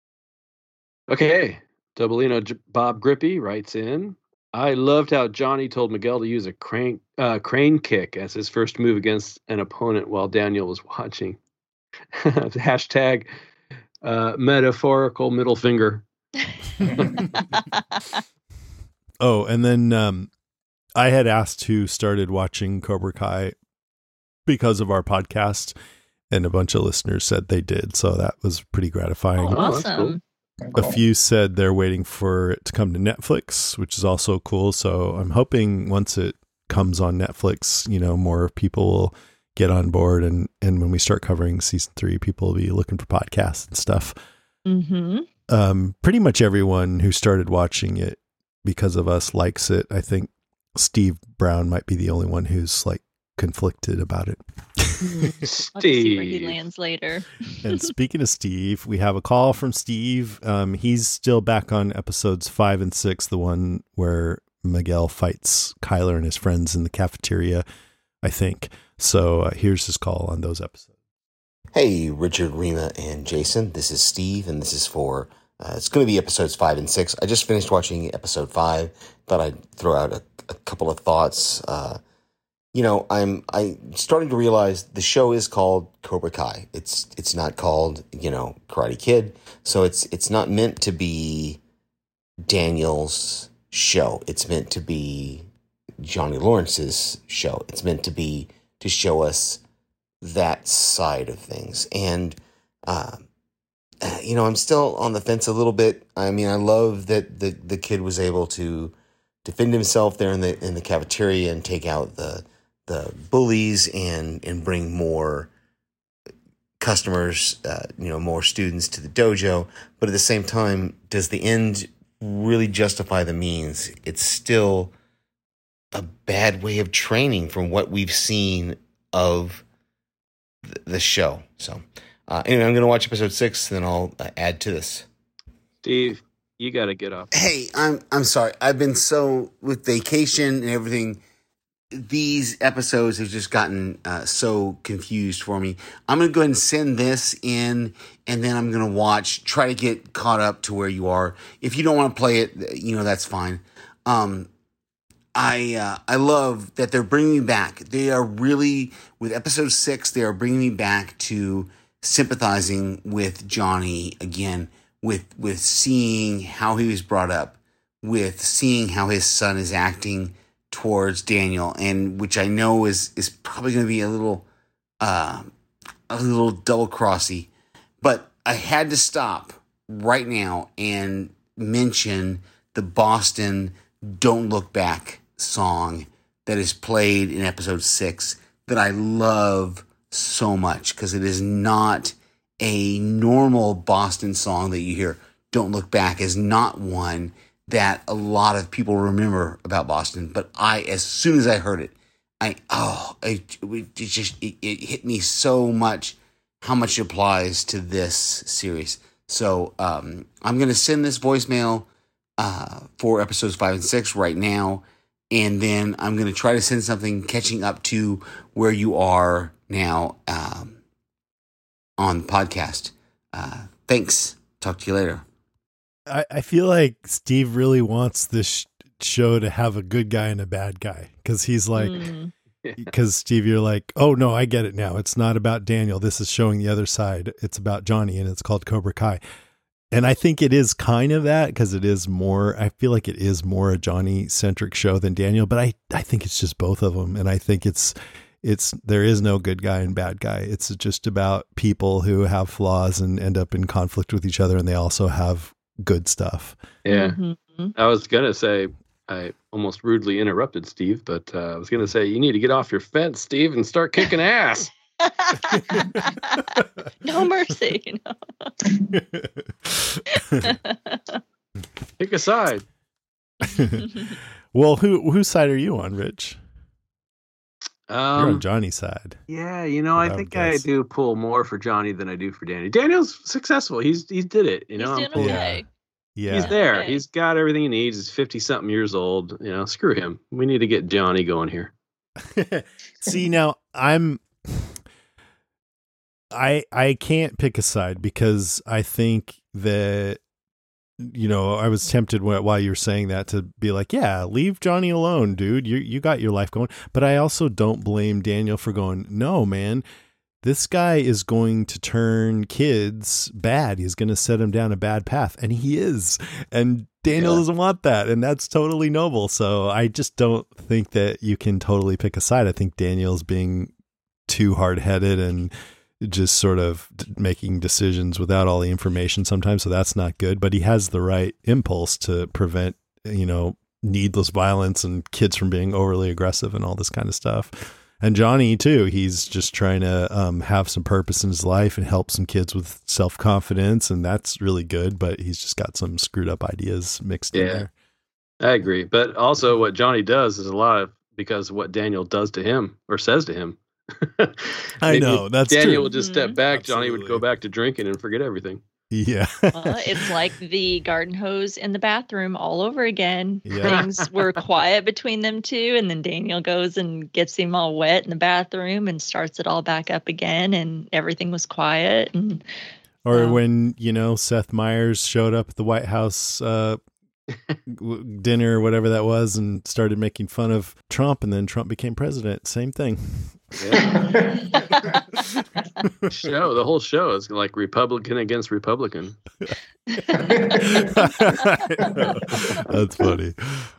Okay. Doublino J- Bob Grippy writes in, I loved how Johnny told Miguel to use a crane, uh, crane kick as his first move against an opponent while Daniel was watching. Hashtag uh, metaphorical middle finger. Oh, and then um, I had asked who started watching Cobra Kai because of our podcast, and a bunch of listeners said they did. So that was pretty gratifying. Oh, that's Awesome. A few said they're waiting for it to come to Netflix, which is also cool. So I'm hoping once it comes on Netflix, you know, more people will get on board. And, and when we start covering season three, people will be looking for podcasts and stuff. Mm-hmm. Um, pretty much everyone who started watching it because of us likes it. I think Steve Brown might be the only one who's like conflicted about it. I'll just see where he Steve. lands later. And speaking of Steve, we have a call from Steve. Um, he's still back on episodes five and six, the one where Miguel fights Kyler and his friends in the cafeteria, I think. So uh, here's his call on those episodes. Hey, Richard, Rima, and Jason. This is Steve, and this is for, uh, it's going to be episodes five and six. I just finished watching episode five. Thought I'd throw out a, a couple of thoughts. Uh, you know, I'm I'm starting to realize the show is called Cobra Kai. It's it's not called, you know, Karate Kid. So it's it's not meant to be Daniel's show. It's meant to be Johnny Lawrence's show. It's meant to be to show us that side of things. And, uh, you know, I'm still on the fence a little bit. I mean, I love that the, the kid was able to defend himself there in the in the cafeteria and take out the the bullies and and bring more customers, uh, you know, more students to the dojo. But at the same time, does the end really justify the means? It's still a bad way of training from what we've seen of the show. So uh, anyway, I'm going to watch episode six, and then I'll uh, add to this. Steve, you got to get up. Hey, I'm I'm sorry. I've been so with vacation and everything. These episodes have just gotten uh, so confused for me. I'm going to go ahead and send this in, and then I'm going to watch, try to get caught up to where you are. If you don't want to play it, you know, that's fine. Um, I uh, I love that they're bringing me back. They are really, with episode six, they are bringing me back to sympathizing with Johnny again, with with seeing how he was brought up, with seeing how his son is acting towards Daniel, and which I know is is probably going to be a little uh, a little double crossy, but I had to stop right now and mention the Boston "Don't Look Back" song that is played in episode six that I love so much, because it is not a normal Boston song that you hear. "Don't Look Back" is not one that a lot of people remember about Boston, but I, as soon as I heard it, I, oh, it, it just, it, it hit me so much. how much it applies to this series. So um, I'm going to send this voicemail uh, for episodes five and six right now, and then I'm going to try to send something catching up to where you are now um, on the podcast. Uh, thanks. Talk to you later. I, I feel like Steve really wants this sh- show to have a good guy and a bad guy, because he's like, because mm. Steve, you're like, oh no, I get it now. It's not about Daniel. This is showing the other side. It's about Johnny, and it's called Cobra Kai. And I think it is kind of that, because it is more, I feel like it is more a Johnny centric show than Daniel, but I, I think it's just both of them. And I think it's, it's, there is no good guy and bad guy. It's just about people who have flaws and end up in conflict with each other. And they also have good stuff. Yeah. Mm-hmm. I was going to say, I almost rudely interrupted Steve, but uh, I was going to say, you need to get off your fence, Steve, and start kicking ass. No mercy. You know? Pick a side. Well, who whose side are you on, Rich? Um, You're on Johnny's side. Yeah, you know, I think I do pull more for Johnny than I do for Danny. Daniel's successful. He's he did it. You know, he's doing okay. Yeah. He's there. Okay. He's got everything he needs. He's fifty something years old. You know, screw him. We need to get Johnny going here. See, now I'm. I I can't pick a side, because I think that, you know, I was tempted while you were saying that to be like, yeah, leave Johnny alone, dude. You you got your life going. But I also don't blame Daniel for going, no, man, this guy is going to turn kids bad. He's going to set them down a bad path. And he is. And Daniel yeah. doesn't want that. And that's totally noble. So I just don't think that you can totally pick a side. I think Daniel's being too hard-headed and just sort of making decisions without all the information sometimes. So that's not good, but he has the right impulse to prevent, you know, needless violence and kids from being overly aggressive and all this kind of stuff. And Johnny too, he's just trying to um, have some purpose in his life and help some kids with self-confidence. And that's really good, but he's just got some screwed up ideas mixed yeah, in there. I agree. But also what Johnny does is a lot of because of what Daniel does to him or says to him. I know that's Daniel true. would just step back. Absolutely. Johnny would go back to drinking and forget everything. Yeah. Well, it's like the garden hose in the bathroom all over again. Yeah. Things were quiet between them two, and then Daniel goes and gets him all wet in the bathroom and starts it all back up again, and everything was quiet. And or um, when, you know, Seth Meyers showed up at the White House uh dinner or whatever that was and started making fun of Trump, and then Trump became president. Same thing. Yeah. Show the whole show is like Republican against Republican. That's funny.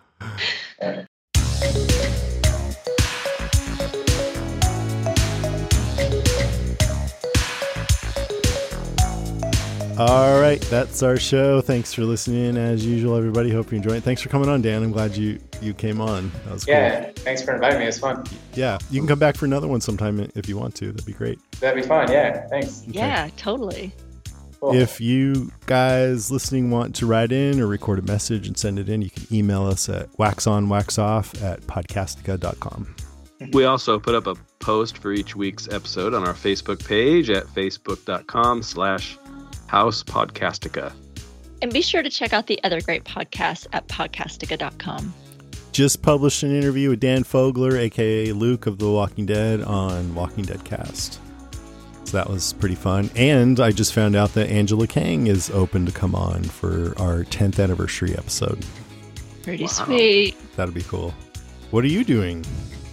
All right, that's our show. Thanks for listening as usual, everybody. Hope you enjoyed it. Thanks for coming on, Dan. I'm glad you you came on. That was yeah, cool. Thanks for inviting me. It's fun. Yeah, you can come back for another one sometime if you want to. That'd be great. That'd be fun. Yeah, thanks. Okay. yeah, totally. Cool. If you guys listening want to write in or record a message and send it in, you can email us at waxonwaxoff at podcastica dot com. We also put up a post for each week's episode on our Facebook page at facebook.com slash House Podcastica. And be sure to check out the other great podcasts at podcastica dot com. Just published an interview with Dan Fogler, aka Luke of The Walking Dead, on Walking Dead Cast. So that was pretty fun. And I just found out that Angela Kang is open to come on for our tenth anniversary episode. Pretty Wow. sweet. That'd be cool. What are you doing?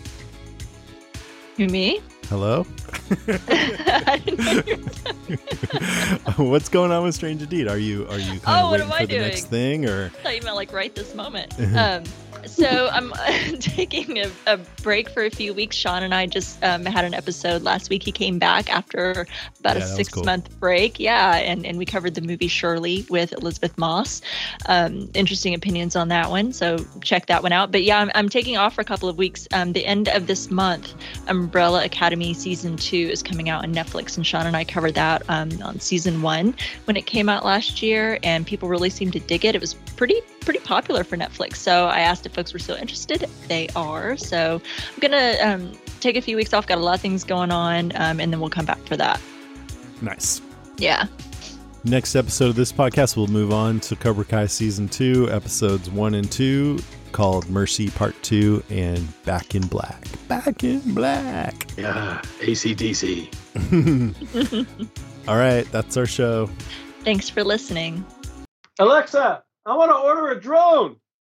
Who, me? Hello? I didn't know you were talking. What's going on with Strange Indeed? Are you are you kind Oh, of what waiting am I for the doing? next thing, or I thought you meant like right this moment. Um, so I'm uh, taking a, a break for a few weeks. Sean and I just um, had an episode last week. He came back after about Yeah, a that was six cool. month break. Yeah. And, and we covered the movie Shirley with Elizabeth Moss. Um, interesting opinions on that one. So check that one out. But yeah, I'm, I'm taking off for a couple of weeks. Um, the end of this month, Umbrella Academy season two is coming out on Netflix. And Sean and I covered that um, on season one when it came out last year. And people really seemed to dig it. It was pretty pretty popular for Netflix. So I asked if folks were still interested. They are. So I'm going to um, take a few weeks off. Got a lot of things going on. Um, and then we'll come back for that. Nice. Yeah. Next episode of this podcast, we'll move on to Cobra Kai Season two, Episodes one and two, called Mercy Part two and Back in Black. Back in Black. Yeah, A C D C. All right, that's our show. Thanks for listening. Alexa, I want to order a drone.